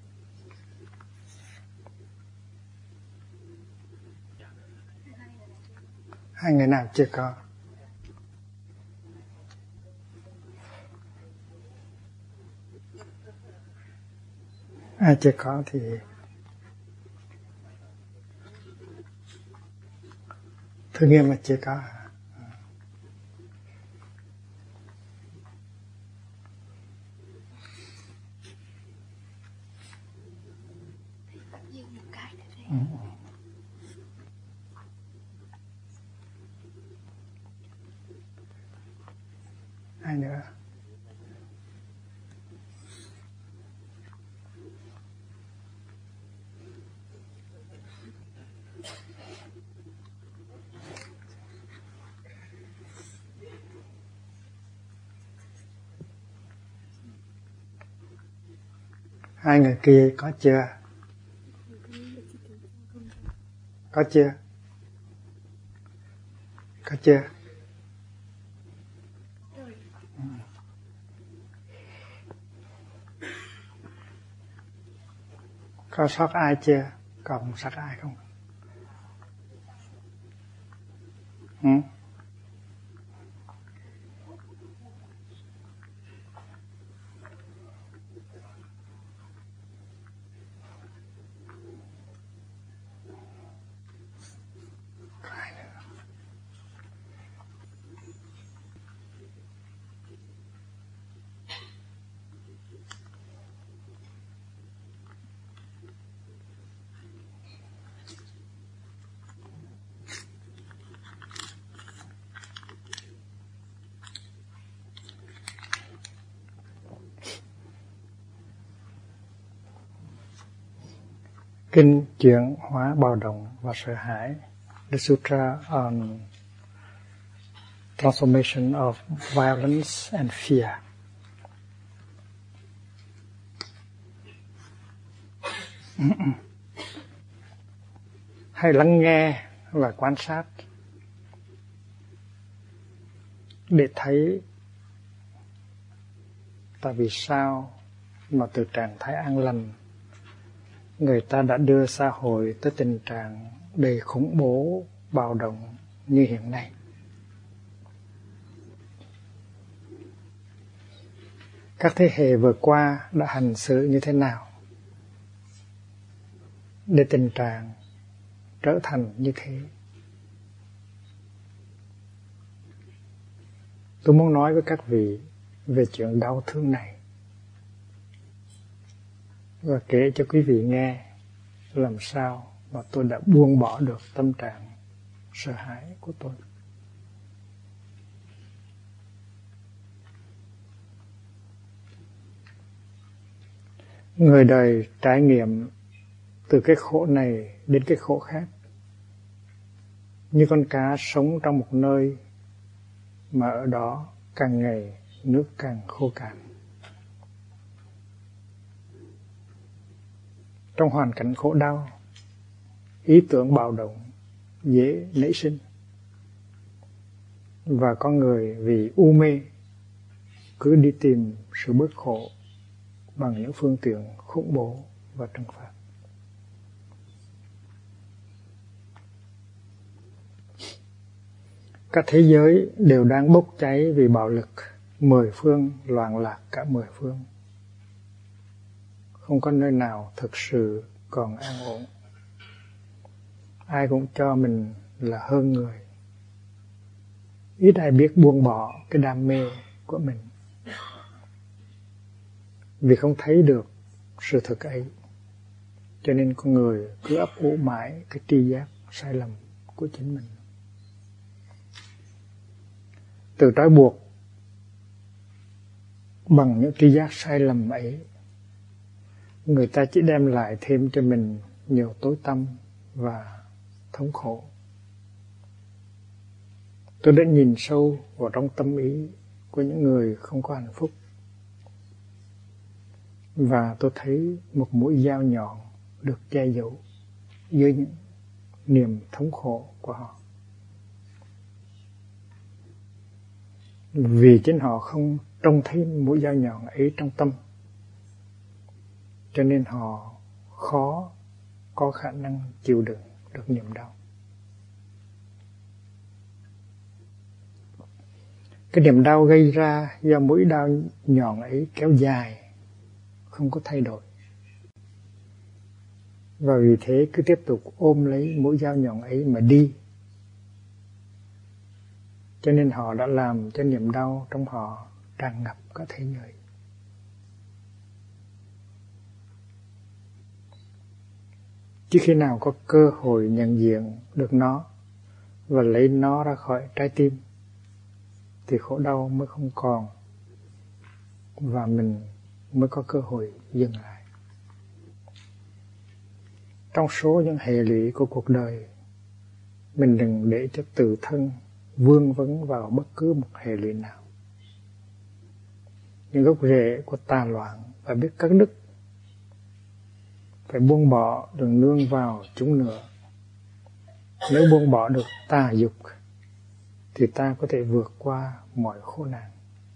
A: Hai người nào chưa có? Ai chưa có thì Thương Nghiêm mà chưa có. Ai nữa? Hai người kia có chưa? Có chưa? Có chưa? Có sót ai chưa? Còn sót ai không? Kinh chuyển hóa bạo động và sợ hãi, The Sutra on Transformation of Violence and Fear. Hãy lắng nghe và quan sát để thấy tại vì sao mà từ trạng thái an lành người ta đã đưa xã hội tới tình trạng đầy khủng bố, bạo động như hiện nay. Các thế hệ vừa qua đã hành xử như thế nào để tình trạng trở thành như thế? Tôi muốn nói với các vị về chuyện đau thương này và kể cho quý vị nghe làm sao mà tôi đã buông bỏ được tâm trạng sợ hãi của tôi. Người đời trải nghiệm từ cái khổ này đến cái khổ khác, như con cá sống trong một nơi mà ở đó càng ngày nước càng khô cạn. Trong hoàn cảnh khổ đau, ý tưởng bạo động dễ nảy sinh, và con người vì u mê cứ đi tìm sự bớt khổ bằng những phương tiện khủng bố và trừng phạt. Cả thế giới đều đang bốc cháy vì bạo lực, 10 phương loạn lạc cả 10 phương. Không có nơi nào thực sự còn an ổn. Ai cũng cho mình là hơn người. Ít ai biết buông bỏ cái đam mê của mình, vì không thấy được sự thực ấy, cho nên con người cứ ấp ủ mãi cái tri giác sai lầm của chính mình. Từ trói buộc bằng những tri giác sai lầm ấy, người ta chỉ đem lại thêm cho mình nhiều tối tăm và thống khổ. Tôi đã nhìn sâu vào trong tâm ý của những người không có hạnh phúc, và tôi thấy một mũi dao nhọn được che giấu dưới những niềm thống khổ của họ. Vì chính họ không trông thấy mũi dao nhọn ấy trong tâm, cho nên họ khó có khả năng chịu đựng được niềm đau. Cái niềm đau gây ra do mũi đao nhọn ấy kéo dài, không có thay đổi, và vì thế cứ tiếp tục ôm lấy mũi dao nhọn ấy mà đi. Cho nên họ đã làm cho niềm đau trong họ tràn ngập cả thế giới. Chỉ khi nào có cơ hội nhận diện được nó và lấy nó ra khỏi trái tim, thì khổ đau mới không còn và mình mới có cơ hội dừng lại. Trong số những hệ lụy của cuộc đời, mình đừng để cho tự thân vương vấn vào bất cứ một hệ lụy nào. Những gốc rễ của tà loạn phải biết cắt đứt, phải buông bỏ, đừng nương vào chúng nữa. Nếu buông bỏ được tà dục thì ta có thể vượt qua mọi khổ nạn.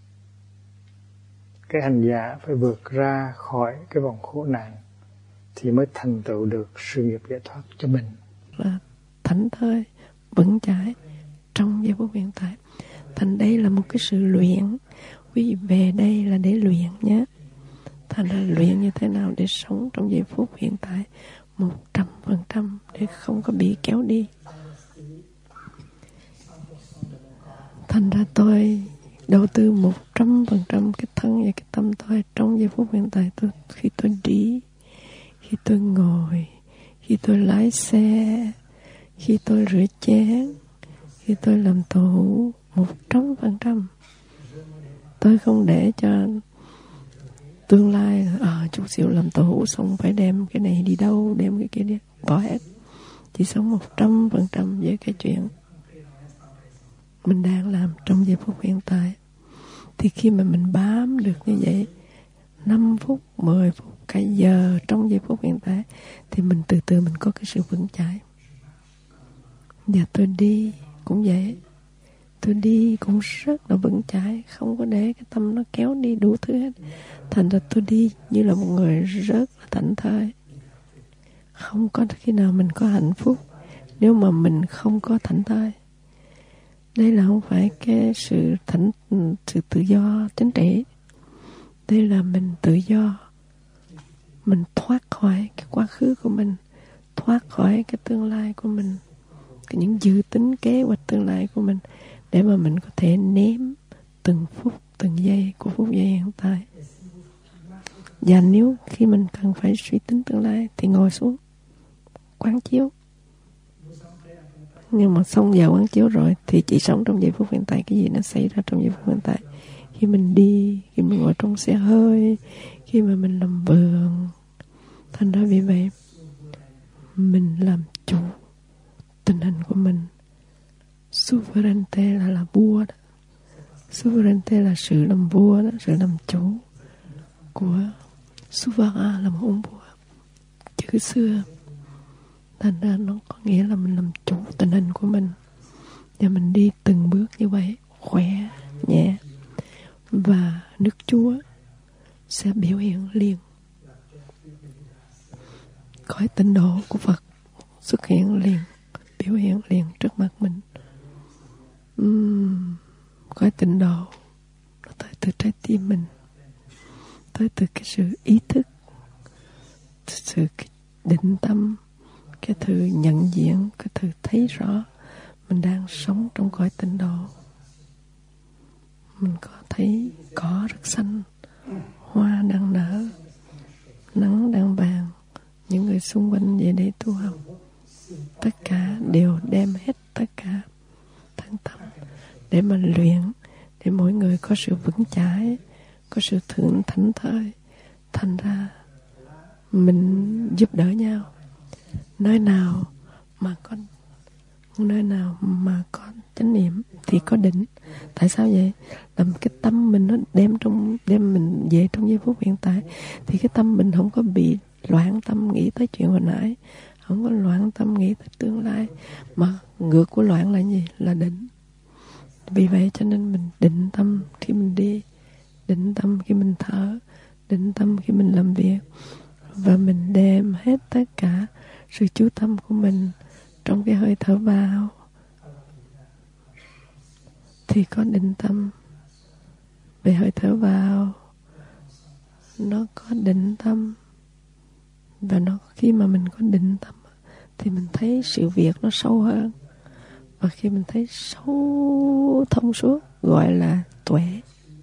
A: Cái hành giả phải vượt ra khỏi cái vòng khổ nạn thì mới thành tựu được sự nghiệp giải thoát cho mình.
B: Là thảnh thơi, vững chãi trong giây phút hiện tại. Thành đây là một cái sự luyện. Quý vị về đây là để luyện nhé. Thành ra luyện như thế nào để sống trong giây phút hiện tại 100% để không có bị kéo đi. Thành ra tôi đầu tư 100% cái thân và cái tâm tôi trong giây phút hiện tại. Khi tôi đi, khi tôi ngồi, khi tôi lái xe, khi tôi rửa chén, khi tôi làm tủ, 100%. Tôi không để cho tương lai chút xíu làm tủ xong phải đem cái này đi đâu, đem cái kia đi, bỏ hết. Chỉ sống 100% với cái chuyện mình đang làm trong giây phút hiện tại. Thì khi mà mình bám được như vậy 5 phút, 10 phút, cả giờ trong giây phút hiện tại thì mình từ từ mình có cái sự vững chãi. Và tôi đi cũng vậy. Tôi đi cũng rất là vững chãi, không có để cái tâm nó kéo đi đủ thứ hết. Thành ra tôi đi như là một người rất là thảnh thơi. Không có khi nào mình có hạnh phúc nếu mà mình không có thảnh thơi. Đây là không phải cái sự tự do chính trị. Đây là mình tự do. Mình thoát khỏi cái quá khứ của mình, thoát khỏi cái tương lai của mình, những dự tính kế hoạch tương lai của mình, để mà mình có thể nếm từng phút, từng giây của phút giây hiện tại. Và nếu khi mình cần phải suy tính tương lai thì ngồi xuống quán chiếu. Nhưng mà xong giờ quán chiếu rồi thì chỉ sống trong giây phút hiện tại. Cái gì nó xảy ra trong giây phút hiện tại, khi mình đi, khi mình ngồi trong xe hơi, khi mà mình làm vườn. Thành ra vì vậy mình làm chủ tình hình của mình. Sovereignty là vua đó. Sovereignty là sự làm vua đó, sự làm chủ của Suvara là một ông vua chữ xưa. Thành ra nó có nghĩa là mình làm chủ tình hình của mình. Và mình đi từng bước như vậy, khỏe, nhẹ. Và Đức Chúa sẽ biểu hiện liền. Cõi tịnh độ của Phật xuất hiện liền, biểu hiện liền trước mặt mình. Cõi tịnh độ nó tới từ trái tim mình, tới từ cái sự ý thức, sự định tâm, cái thứ nhận diện, cái thứ thấy rõ mình đang sống trong cõi tịnh độ. Mình có thấy cỏ rất xanh, hoa đang nở, nắng đang vàng, những người xung quanh về đây tu học, tất cả đều đem hết tất cả thân tâm để mà luyện, để mỗi người có sự vững chãi, có sự thảnh thơi. Thành ra mình giúp đỡ nhau. Nơi nào mà có chánh niệm thì có định. Tại sao vậy? Làm cái tâm mình nó đem mình về trong giây phút hiện tại, thì cái tâm mình không có bị loạn tâm nghĩ tới chuyện hồi nãy, không có loạn tâm nghĩ tới tương lai, mà ngược của loạn là gì? Là định. Vì vậy cho nên mình định tâm khi mình đi, định tâm khi mình thở, định tâm khi mình làm việc, và mình đem hết tất cả sự chú tâm của mình trong cái hơi thở vào thì có định tâm. Về hơi thở vào nó có định tâm, và khi mà mình có định tâm thì mình thấy sự việc nó sâu hơn. Và khi mình thấy sâu thông suốt gọi là tuệ.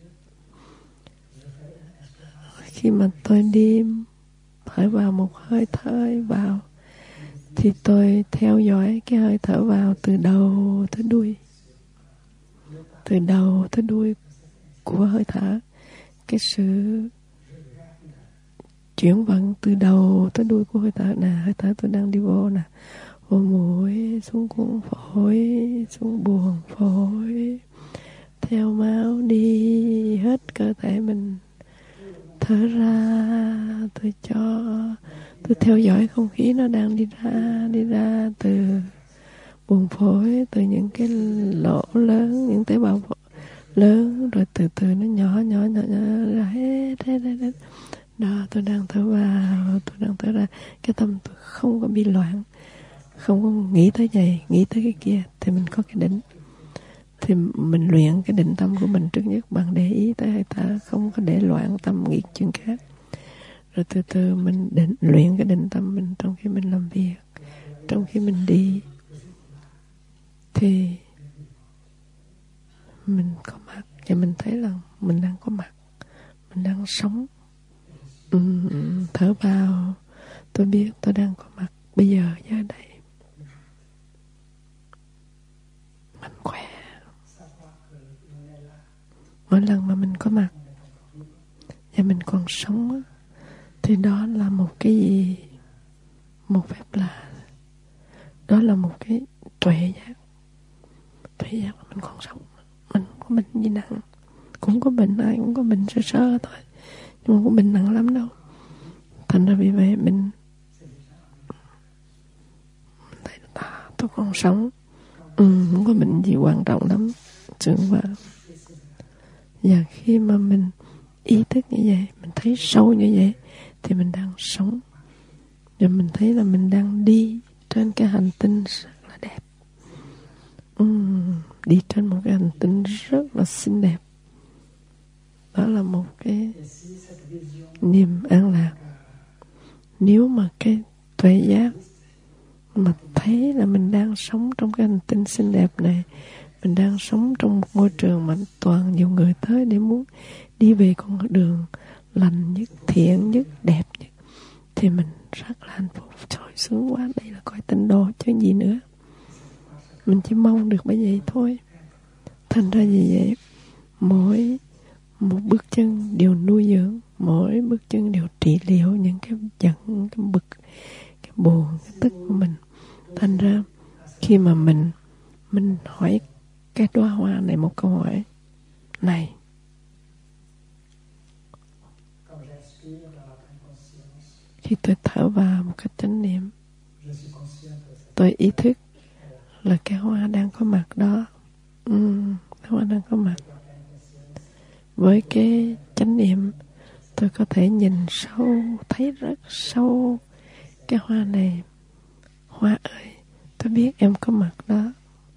B: Khi mà tôi đi thở vào một hơi thở vào thì tôi theo dõi cái hơi thở vào từ đầu tới đuôi. Từ đầu tới đuôi của hơi thở. cái sự chuyển vận từ đầu tới đuôi của hơi thở nè. Hơi thở tôi đang đi vô nè, vô mũi, xuống cuống phổi, xuống buồng phổi, theo máu đi hết cơ thể mình. Thở ra, tôi theo dõi không khí nó đang đi ra từ buồng phổi, từ những cái lỗ lớn, những tế bào lớn, rồi từ từ nó nhỏ ra hết. Đó, tôi đang thở vào, tôi đang thở ra. Cái tâm tôi không có bị loạn, không có nghĩ tới này, nghĩ tới cái kia, thì mình có cái định. Thì mình luyện cái định tâm của mình trước nhất bằng để ý tới hơi thở, không có để loạn tâm nghĩ chuyện khác. Rồi từ từ mình luyện cái định tâm mình trong khi mình làm việc, trong khi mình đi, thì mình có mặt và mình thấy là mình đang có mặt, mình đang sống. Thở vào, tôi biết tôi đang có mặt bây giờ ở đây. Mình khỏe. Mỗi lần mà mình có mặt và mình còn sống, thì đó là một cái gì? Một phép lạ. Đó là một cái tuệ giác. Tuệ giác là mình còn sống. Mình không có bệnh gì nặng. Cũng có bệnh, ai cũng có bệnh sơ sơ thôi, nhưng mà không có bệnh nặng lắm đâu. Thành ra vì vậy mình thấy tôi còn sống. Không có bệnh gì quan trọng lắm. Và khi mà mình ý thức như vậy, mình thấy sâu như vậy, thì mình đang sống. Và mình thấy là mình đang đi trên cái hành tinh rất là đẹp. Đi trên một cái hành tinh rất là xinh đẹp. Đó là một cái niềm an lạc. Nếu mà cái tuệ giác mà thấy là mình đang sống trong cái hành tinh xinh đẹp này, mình đang sống trong một môi trường mà toàn nhiều người tới để muốn đi về con đường lành nhất, thiện nhất, đẹp nhất, thì mình rất là hạnh phúc. Trời, sướng quá, đây là cõi tịnh độ chứ gì nữa. Mình chỉ mong được bởi vậy thôi. Thành ra vì vậy, mỗi một bước chân đều nuôi dưỡng, mỗi bước chân đều trị liệu những cái giận, cái bực, cái buồn, cái tức của mình. Thành ra khi mà mình hỏi cái đóa hoa này một câu hỏi này: khi tôi thở vào một cách chánh niệm, tôi ý thức là cái hoa đang có mặt đó. Cái hoa đang có mặt. Với cái chánh niệm, tôi có thể nhìn sâu, thấy rất sâu cái hoa này. Hoa ơi, tôi biết em có mặt đó.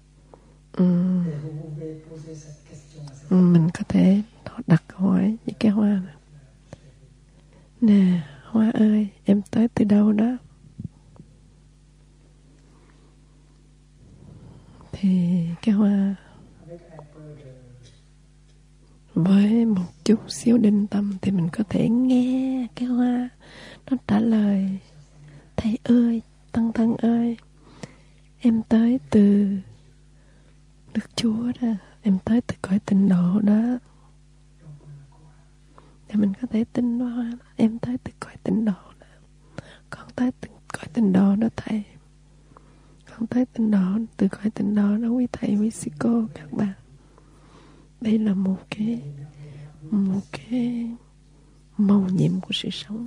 B: Mình có thể đặt câu hỏi với cái hoa này: nè, hoa ơi, em tới từ đâu đó? Thì cái hoa với một chút xíu định tâm thì mình có thể nghe cái hoa nó trả lời: thầy ơi, tăng thân ơi, em tới từ Đức Chúa đó, em tới từ cõi tịnh độ đó. Thì mình có thể tin vào hoa đó: em tới từ cõi tịnh độ đó, con tới từ cõi tịnh độ đó thầy, con tới tịnh độ, từ cõi tịnh độ đó quý thầy, quý sư cô, các bạn. Đây là một cái mầu nhiệm của sự sống.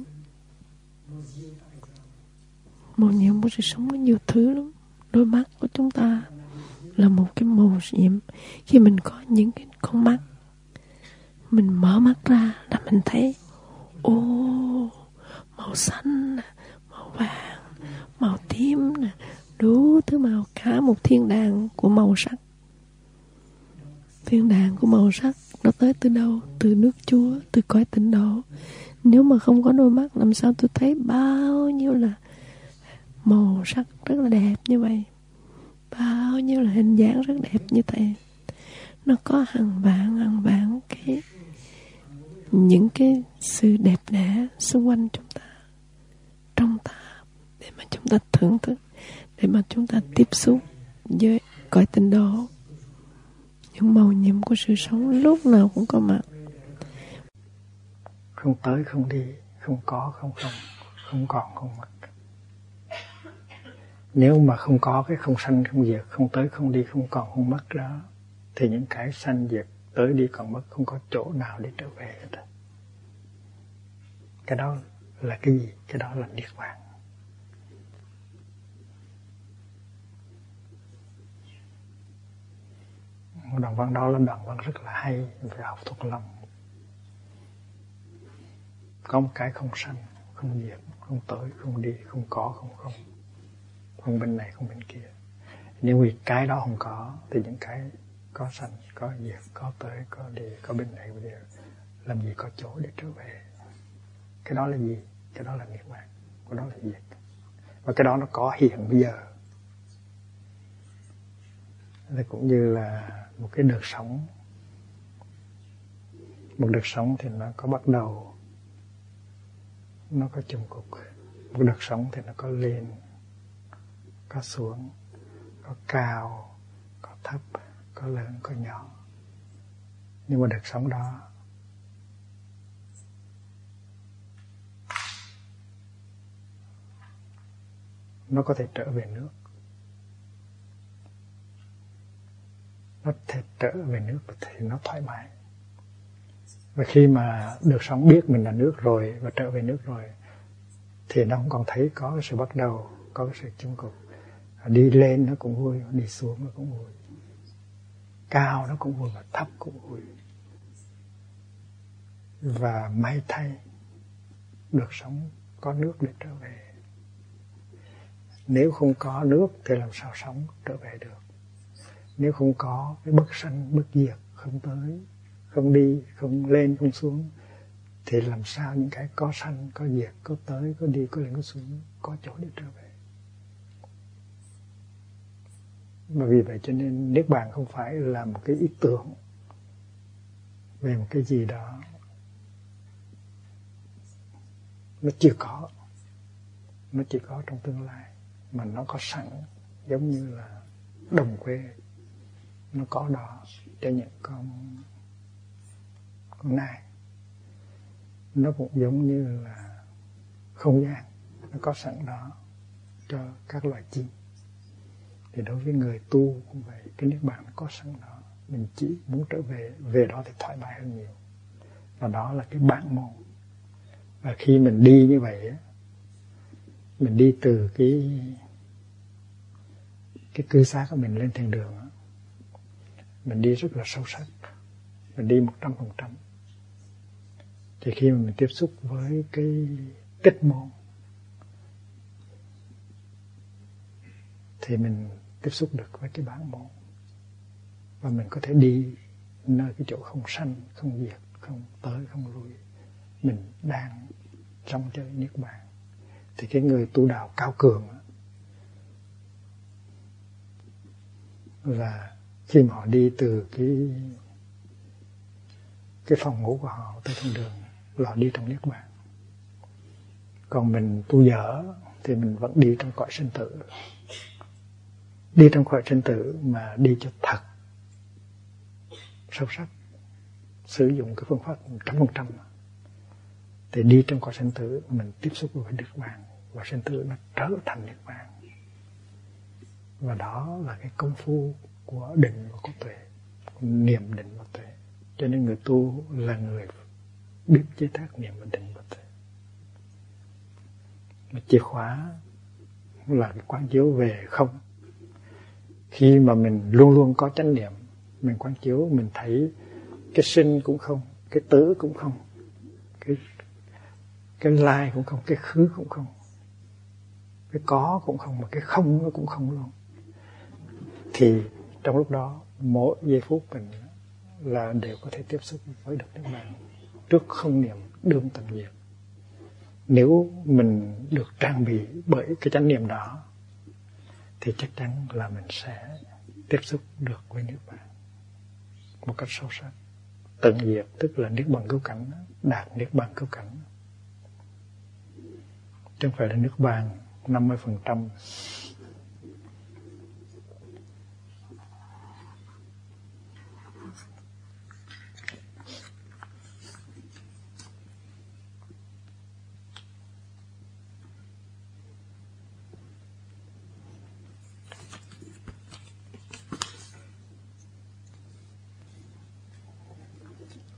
B: Mầu nhiệm của sự sống có nhiều thứ lắm. Đôi mắt của chúng ta là một cái mầu nhiệm. Khi mình có những cái con mắt, mình mở mắt ra là mình thấy màu xanh, màu vàng, màu tím, đủ thứ màu, cả một thiên đàng của màu sắc. Thiên đàng của màu sắc nó tới từ đâu? Từ nước Chúa, từ cõi tịnh độ. Nếu mà không có đôi mắt, làm sao tôi thấy bao nhiêu là màu sắc rất là đẹp như vậy, bao nhiêu là hình dáng rất đẹp như thế. Nó có hàng vạn những cái sự đẹp đẽ xung quanh chúng ta, trong ta, để mà chúng ta thưởng thức, để mà chúng ta tiếp xúc với cõi tịnh độ. Những màu nhiệm của sự sống lúc nào cũng có mặt.
A: không tới không đi, không có không không, không còn không mất. Nếu mà không có cái không sanh không diệt, không tới không đi, không còn không mất đó, thì những cái sanh diệt tới đi còn mất không có chỗ nào để trở về hết. Cái đó là cái gì? Cái đó là niết bàn. Đoạn văn đó là đoạn văn rất là hay, phải học thuộc lòng. Có một cái không sanh, không diệt, không tới, không đi, không có, không không. Không bên này, không bên kia. Nếu vì cái đó không có, thì những cái có sanh, có diệt, có tới, có đi, có bên này, bên kia, làm gì có chỗ để trở về. Cái đó là gì? Cái đó là niết bàn. Cái đó là diệt. Và cái đó nó có hiện bây giờ. Thì cũng như là một cái đợt sóng. Một đợt sóng thì nó có bắt đầu, nó có chung cục. Một đợt sóng thì nó có lên, có xuống, có cao, có thấp, có lớn, có nhỏ. Nhưng mà đợt sóng đó nó có thể trở về nước. Nó thể trở về nước thì nó thoải mái. Và khi mà đợt sóng biết mình là nước rồi và trở về nước rồi, thì nó không còn thấy có cái sự bắt đầu, có cái sự chung cục. Đi lên nó cũng vui, đi xuống nó cũng vui. Cao nó cũng vui và thấp cũng vui. Và may thay, đợt sóng có nước để trở về. Nếu không có nước thì làm sao sóng trở về được. Nếu không có cái bất sanh, bất diệt, không tới, không đi, không lên, không xuống, thì làm sao những cái có sanh, có diệt, có tới, có đi, có lên, có xuống, có chỗ để trở về. Và vì vậy cho nên niết bàn không phải là một cái ý tưởng về một cái gì đó nó chưa có, nó chỉ có trong tương lai, mà nó có sẵn, giống như là đồng quê nó có đó cho những con nai. Nó cũng giống như là không gian, nó có sẵn đó cho các loài chim. Thì đối với người tu cũng vậy, cái niết bàn nó có sẵn đó. Mình chỉ muốn trở về đó thì thoải mái hơn nhiều. Và đó là cái bản môn. Và khi mình đi như vậy, mình đi từ cái cư xá của mình lên thiên đường, mình đi rất là sâu sắc, mình đi 100%. Thì khi mà mình tiếp xúc với cái kết môn, thì mình tiếp xúc được với cái bản môn. Và mình có thể đi nơi cái chỗ không sanh, không diệt, không tới, không lui. Mình đang trong chơi niết bàn. Thì cái người tu đạo cao cường là khi mà họ đi từ cái phòng ngủ của họ tới thiên đường, là họ đi trong niết bàn. Còn mình tu dở thì mình vẫn đi trong cõi sinh tử. Đi trong cõi sinh tử mà đi cho thật sâu sắc, sử dụng cái phương pháp 100%, thì đi trong cõi sinh tử mình tiếp xúc với niết bàn, và sinh tử nó trở thành niết bàn. Và đó là cái công phu của định và của tuệ, niệm định và tuệ. Cho nên người tu là người biết chế tác niệm và định và tuệ. Mà chìa khóa là cái quán chiếu về không. Khi mà mình luôn luôn có chánh niệm, mình quán chiếu, mình thấy cái sinh cũng không, cái tử cũng không, cái lai cũng không, cái khứ cũng không, cái có cũng không, mà cái không nó cũng không luôn. Thì trong lúc đó mỗi giây phút mình là đều có thể tiếp xúc với được niết bàn trước không niệm đương tận diệt. Nếu mình được trang bị bởi cái chánh niệm đó thì chắc chắn là mình sẽ tiếp xúc được với niết bàn một cách sâu sắc. Tận diệt tức là niết bàn cứu cảnh, đạt niết bàn cứu cảnh, chứ không phải là niết bàn 50%.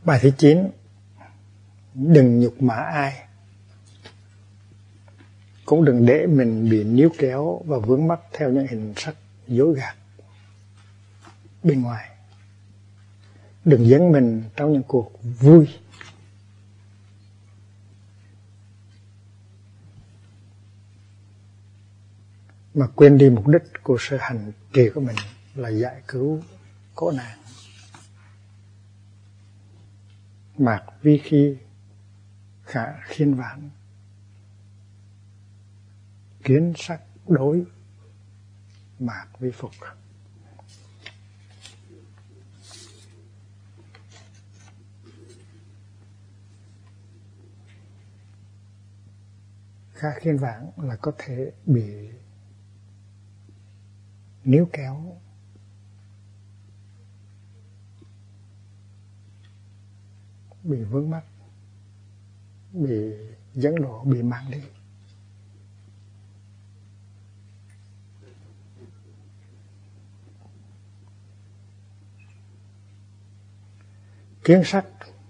A: Bài thứ 9. Đừng nhục mạ ai, cũng đừng để mình bị níu kéo và vướng mắc theo những hình sắc dối gạt bên ngoài. Đừng dấn mình trong những cuộc vui mà quên đi mục đích của sự hành trì của mình là giải cứu khổ nạn. Mạc vi khi khả khiên vãn, kiến sắc đối mạc vi phục. Khả khiên vãn là có thể bị níu kéo, bị vướng mắc, bị dẫn độ, bị mang đi. Kiến sắc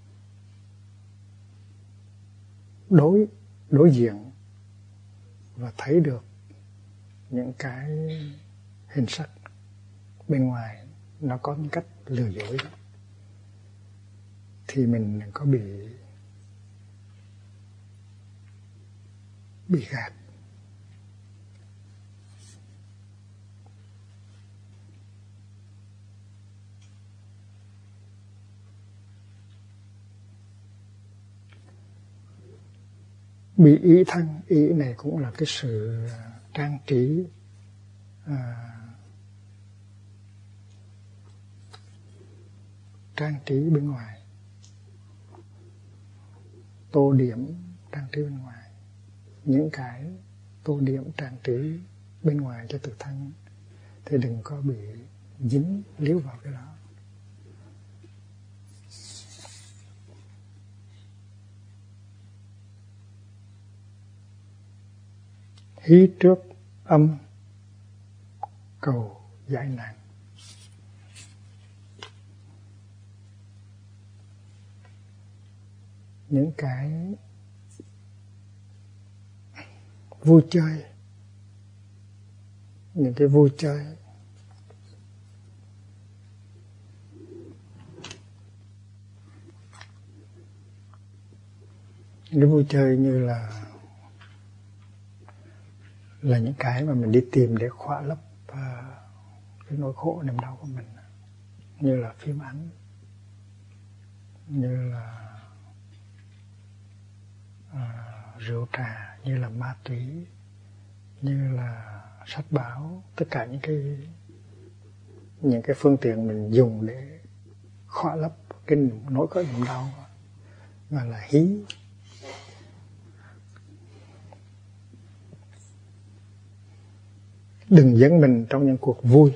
A: đối diện và thấy được những cái hình sắc bên ngoài nó có những cách lừa dối, thì mình đừng có bị gạt. Bị ý thân, ý này cũng là cái sự trang trí, trang trí bên ngoài, tô điểm trang trí bên ngoài. Những cái tô điểm trang trí bên ngoài cho tự thân thì đừng có bị dính líu vào cái đó. Hí trước âm cầu giải nạn. Những cái vui chơi, những cái vui chơi như là những cái mà mình đi tìm để khỏa lấp cái nỗi khổ niềm đau của mình, như là phim ảnh, như là rượu trà, như là ma túy, như là sách báo, tất cả những cái phương tiện mình dùng để khỏa lấp cái nỗi khổ niềm đau, gọi là hí. Đừng dẫn mình trong những cuộc vui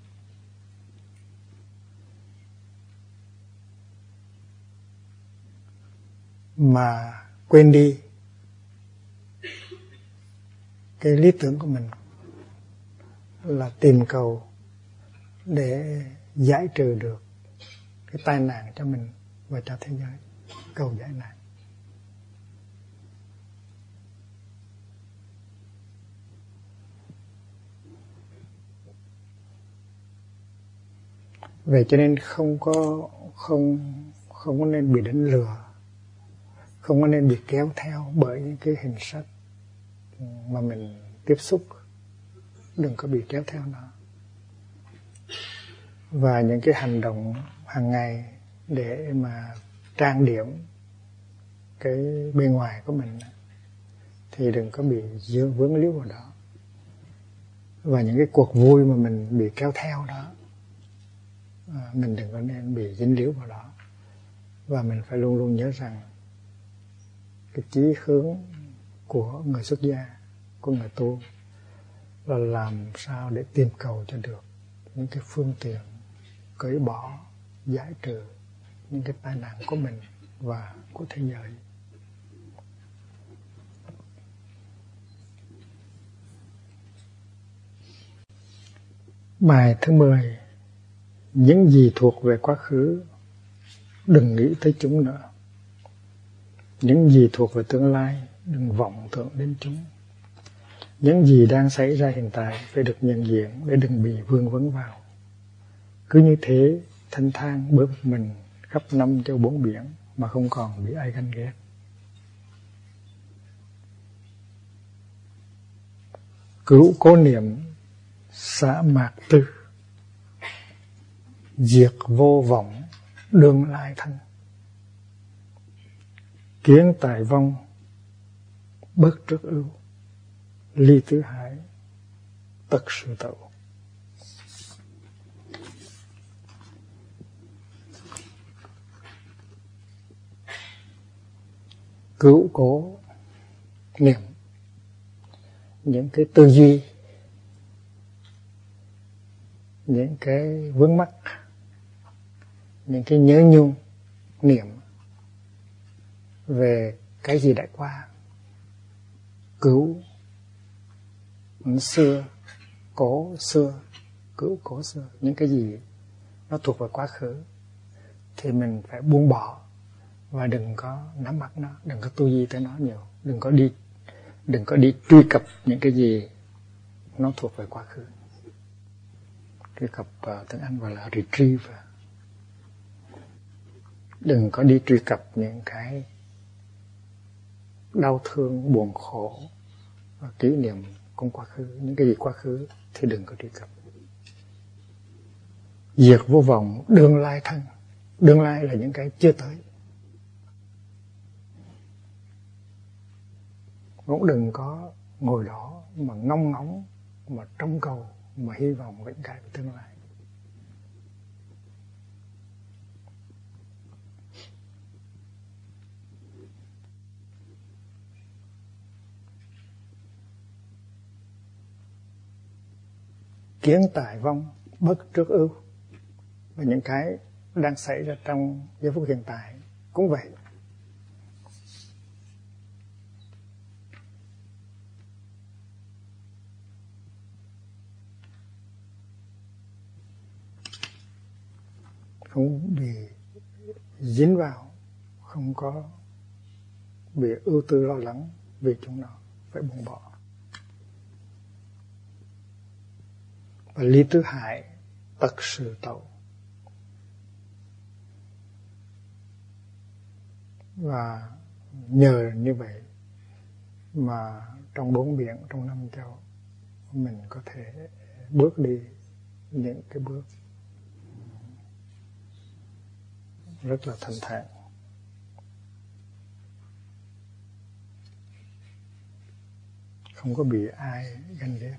A: mà quên đi cái lý tưởng của mình là tìm cầu để giải trừ được cái tai nạn cho mình và cho thế giới, cầu giải nạn. Vậy cho nên không có nên bị đánh lừa, không có nên bị kéo theo bởi những cái hình sắc mà mình tiếp xúc. Đừng có bị kéo theo nó. Và những cái hành động hàng ngày để mà trang điểm cái bên ngoài của mình thì đừng có bị vướng líu vào đó. Và những cái cuộc vui mà mình bị kéo theo đó, mình đừng có nên bị dính líu vào đó. Và mình phải luôn luôn nhớ rằng cái chí hướng của người xuất gia, của người tu là làm sao để tìm cầu cho được những cái phương tiện cởi bỏ, giải trừ những cái tai nạn của mình và của thế giới. Bài thứ 10. Những gì thuộc về quá khứ đừng nghĩ tới chúng nữa. Những gì thuộc về tương lai, đừng vọng tưởng đến chúng. Những gì đang xảy ra hiện tại phải được nhận diện để đừng bị vương vấn vào. Cứ như thế, thanh thang bước mình khắp năm châu bốn biển mà không còn bị ai ganh ghét. Cửu cố niệm xả mạc tư, diệt vô vọng đương lai thanh. Kiến tài vong bất trước ưu, ly tứ hải tất sự tậu. Cửu cố niệm, những cái tư duy, những cái vướng mắc, những cái nhớ nhung niệm về cái gì đã qua. Cửu xưa, cố xưa, cửu cố xưa, những cái gì nó thuộc về quá khứ thì mình phải buông bỏ và đừng có nắm bắt nó, đừng có tư duy tới nó nhiều, đừng có đi truy cập những cái gì nó thuộc về quá khứ. Truy cập tiếng Anh gọi là retrieve. Đừng có đi truy cập những cái đau thương, buồn khổ và kỷ niệm của quá khứ. Những cái gì quá khứ thì đừng có truy cập. Diệt vô vọng đương lai thân. Đương lai là những cái chưa tới. Cũng đừng có ngồi đó mà ngóng ngóng, mà trông cầu, mà hy vọng những cái về tương lai. Kiến tài vong bất trước ưu. Và những cái đang xảy ra trong giây phút hiện tại cũng vậy. Không bị dính vào, không có bị ưu tư lo lắng vì chúng nó, phải buông bỏ. Và ly tứ hải tật sự tậu. Và nhờ như vậy mà trong bốn biển, trong năm châu, mình có thể bước đi những cái bước rất là thanh thản. Không có bị ai ganh ghét.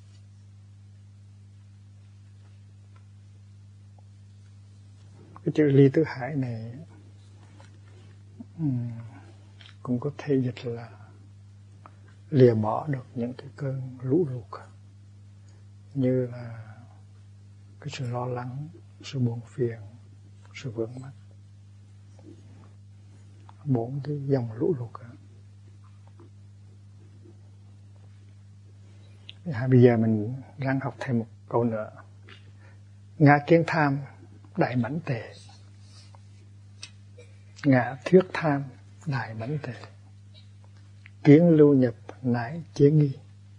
A: Cái chữ ly tứ hải này cũng có thể dịch là lìa bỏ được những cái cơn lũ lụt, như là cái sự lo lắng, sự buồn phiền, sự vướng mắc. 4 cái dòng lũ lụt. Bây giờ mình ráng học thêm một câu nữa. Ngã kiến tham đại mãnh tề, ngã thuyết tham đại mãnh tề, kiến lưu nhập nãi chế nghi,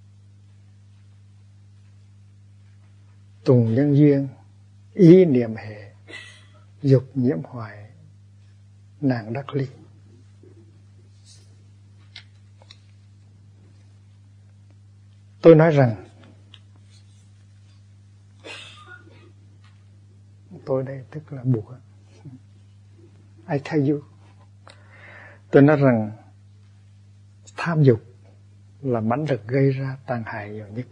A: tùng nhân duyên ý niệm hệ, dục nhiễm hoài nàng đắc ly. Tôi nói rằng, tôi đây tức là buộc. I tell you. Tôi nói rằng tham dục là mãnh lực gây ra tàn hại nhiều nhất.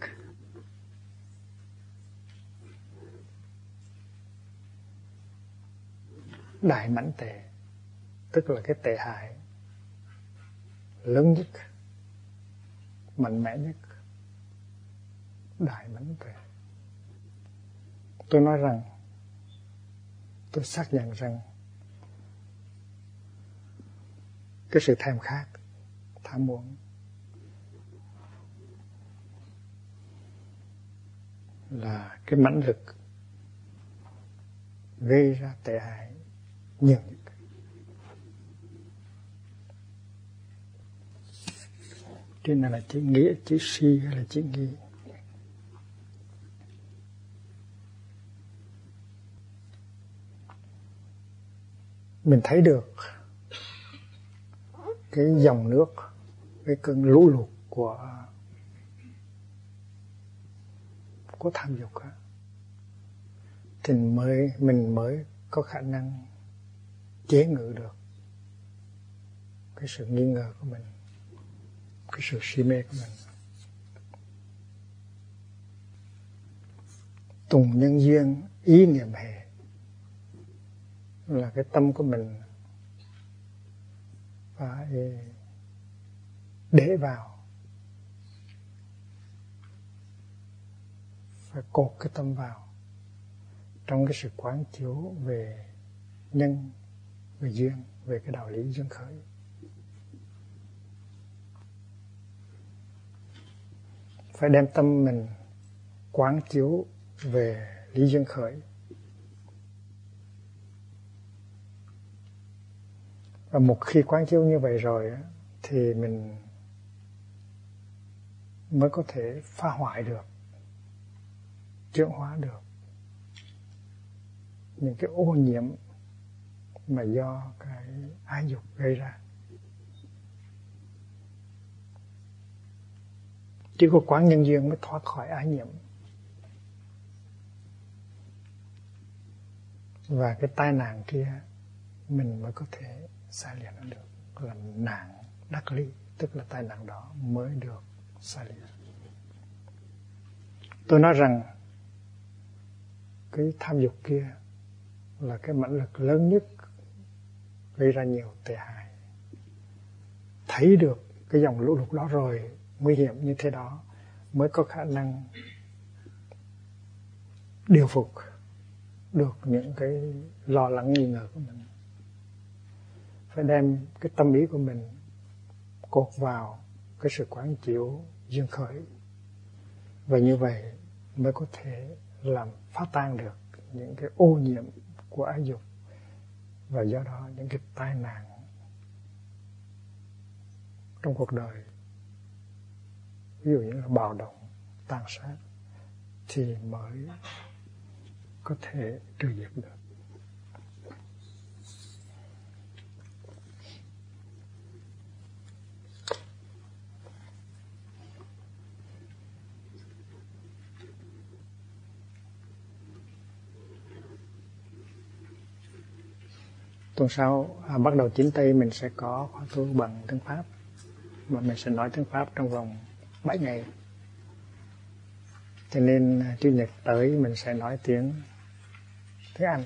A: Đại mãnh tệ, tức là cái tệ hại lớn nhất, mạnh mẽ nhất. Đại mãnh tệ. Tôi nói rằng, tôi xác nhận rằng cái sự thèm khát, tham muốn là cái mãnh lực gây ra tệ hại nhiều nhất. Trên này là chữ nghĩa, chữ si hay là chữ nghi? Mình thấy được cái dòng nước, cái cơn lũ lụt của tham dục á, thì mình mới có khả năng chế ngự được cái sự nghi ngờ của mình, cái sự si mê của mình. Tùng nhân duyên, ý niệm hệ, là cái tâm của mình phải để vào, phải cột cái tâm vào trong cái sự quán chiếu về nhân, về duyên, về cái đạo lý duyên khởi. Phải đem tâm mình quán chiếu về lý duyên khởi. Và một khi quán chiếu như vậy rồi thì mình mới có thể phá hoại được, chuyển hóa được những cái ô nhiễm mà do cái ái dục gây ra. Chỉ có quán nhân duyên mới thoát khỏi ái nhiễm. Và cái tai nạn kia mình mới có thể xa lìa nó được, là nạn đắc lý, tức là tai nạn đó mới được xa lìa. Tôi nói rằng cái tham dục kia là cái mãnh lực lớn nhất gây ra nhiều tệ hại. Thấy được cái dòng lũ lụt đó rồi, nguy hiểm như thế đó, mới có khả năng điều phục được những cái lo lắng nghi ngờ của mình. Phải đem cái tâm ý của mình cột vào cái sự quán chiếu duyên khởi, và như vậy mới có thể làm phá tan được những cái ô nhiễm của ái dục, và do đó những cái tai nạn trong cuộc đời, ví dụ như là bạo động, tàn sát, thì mới có thể trừ diệt được. Tuần sau bắt đầu 9 Tây mình sẽ có khóa tu bằng tiếng Pháp, và mình sẽ nói tiếng Pháp trong vòng 7 ngày. Cho nên Chủ nhật tới mình sẽ nói tiếng Anh.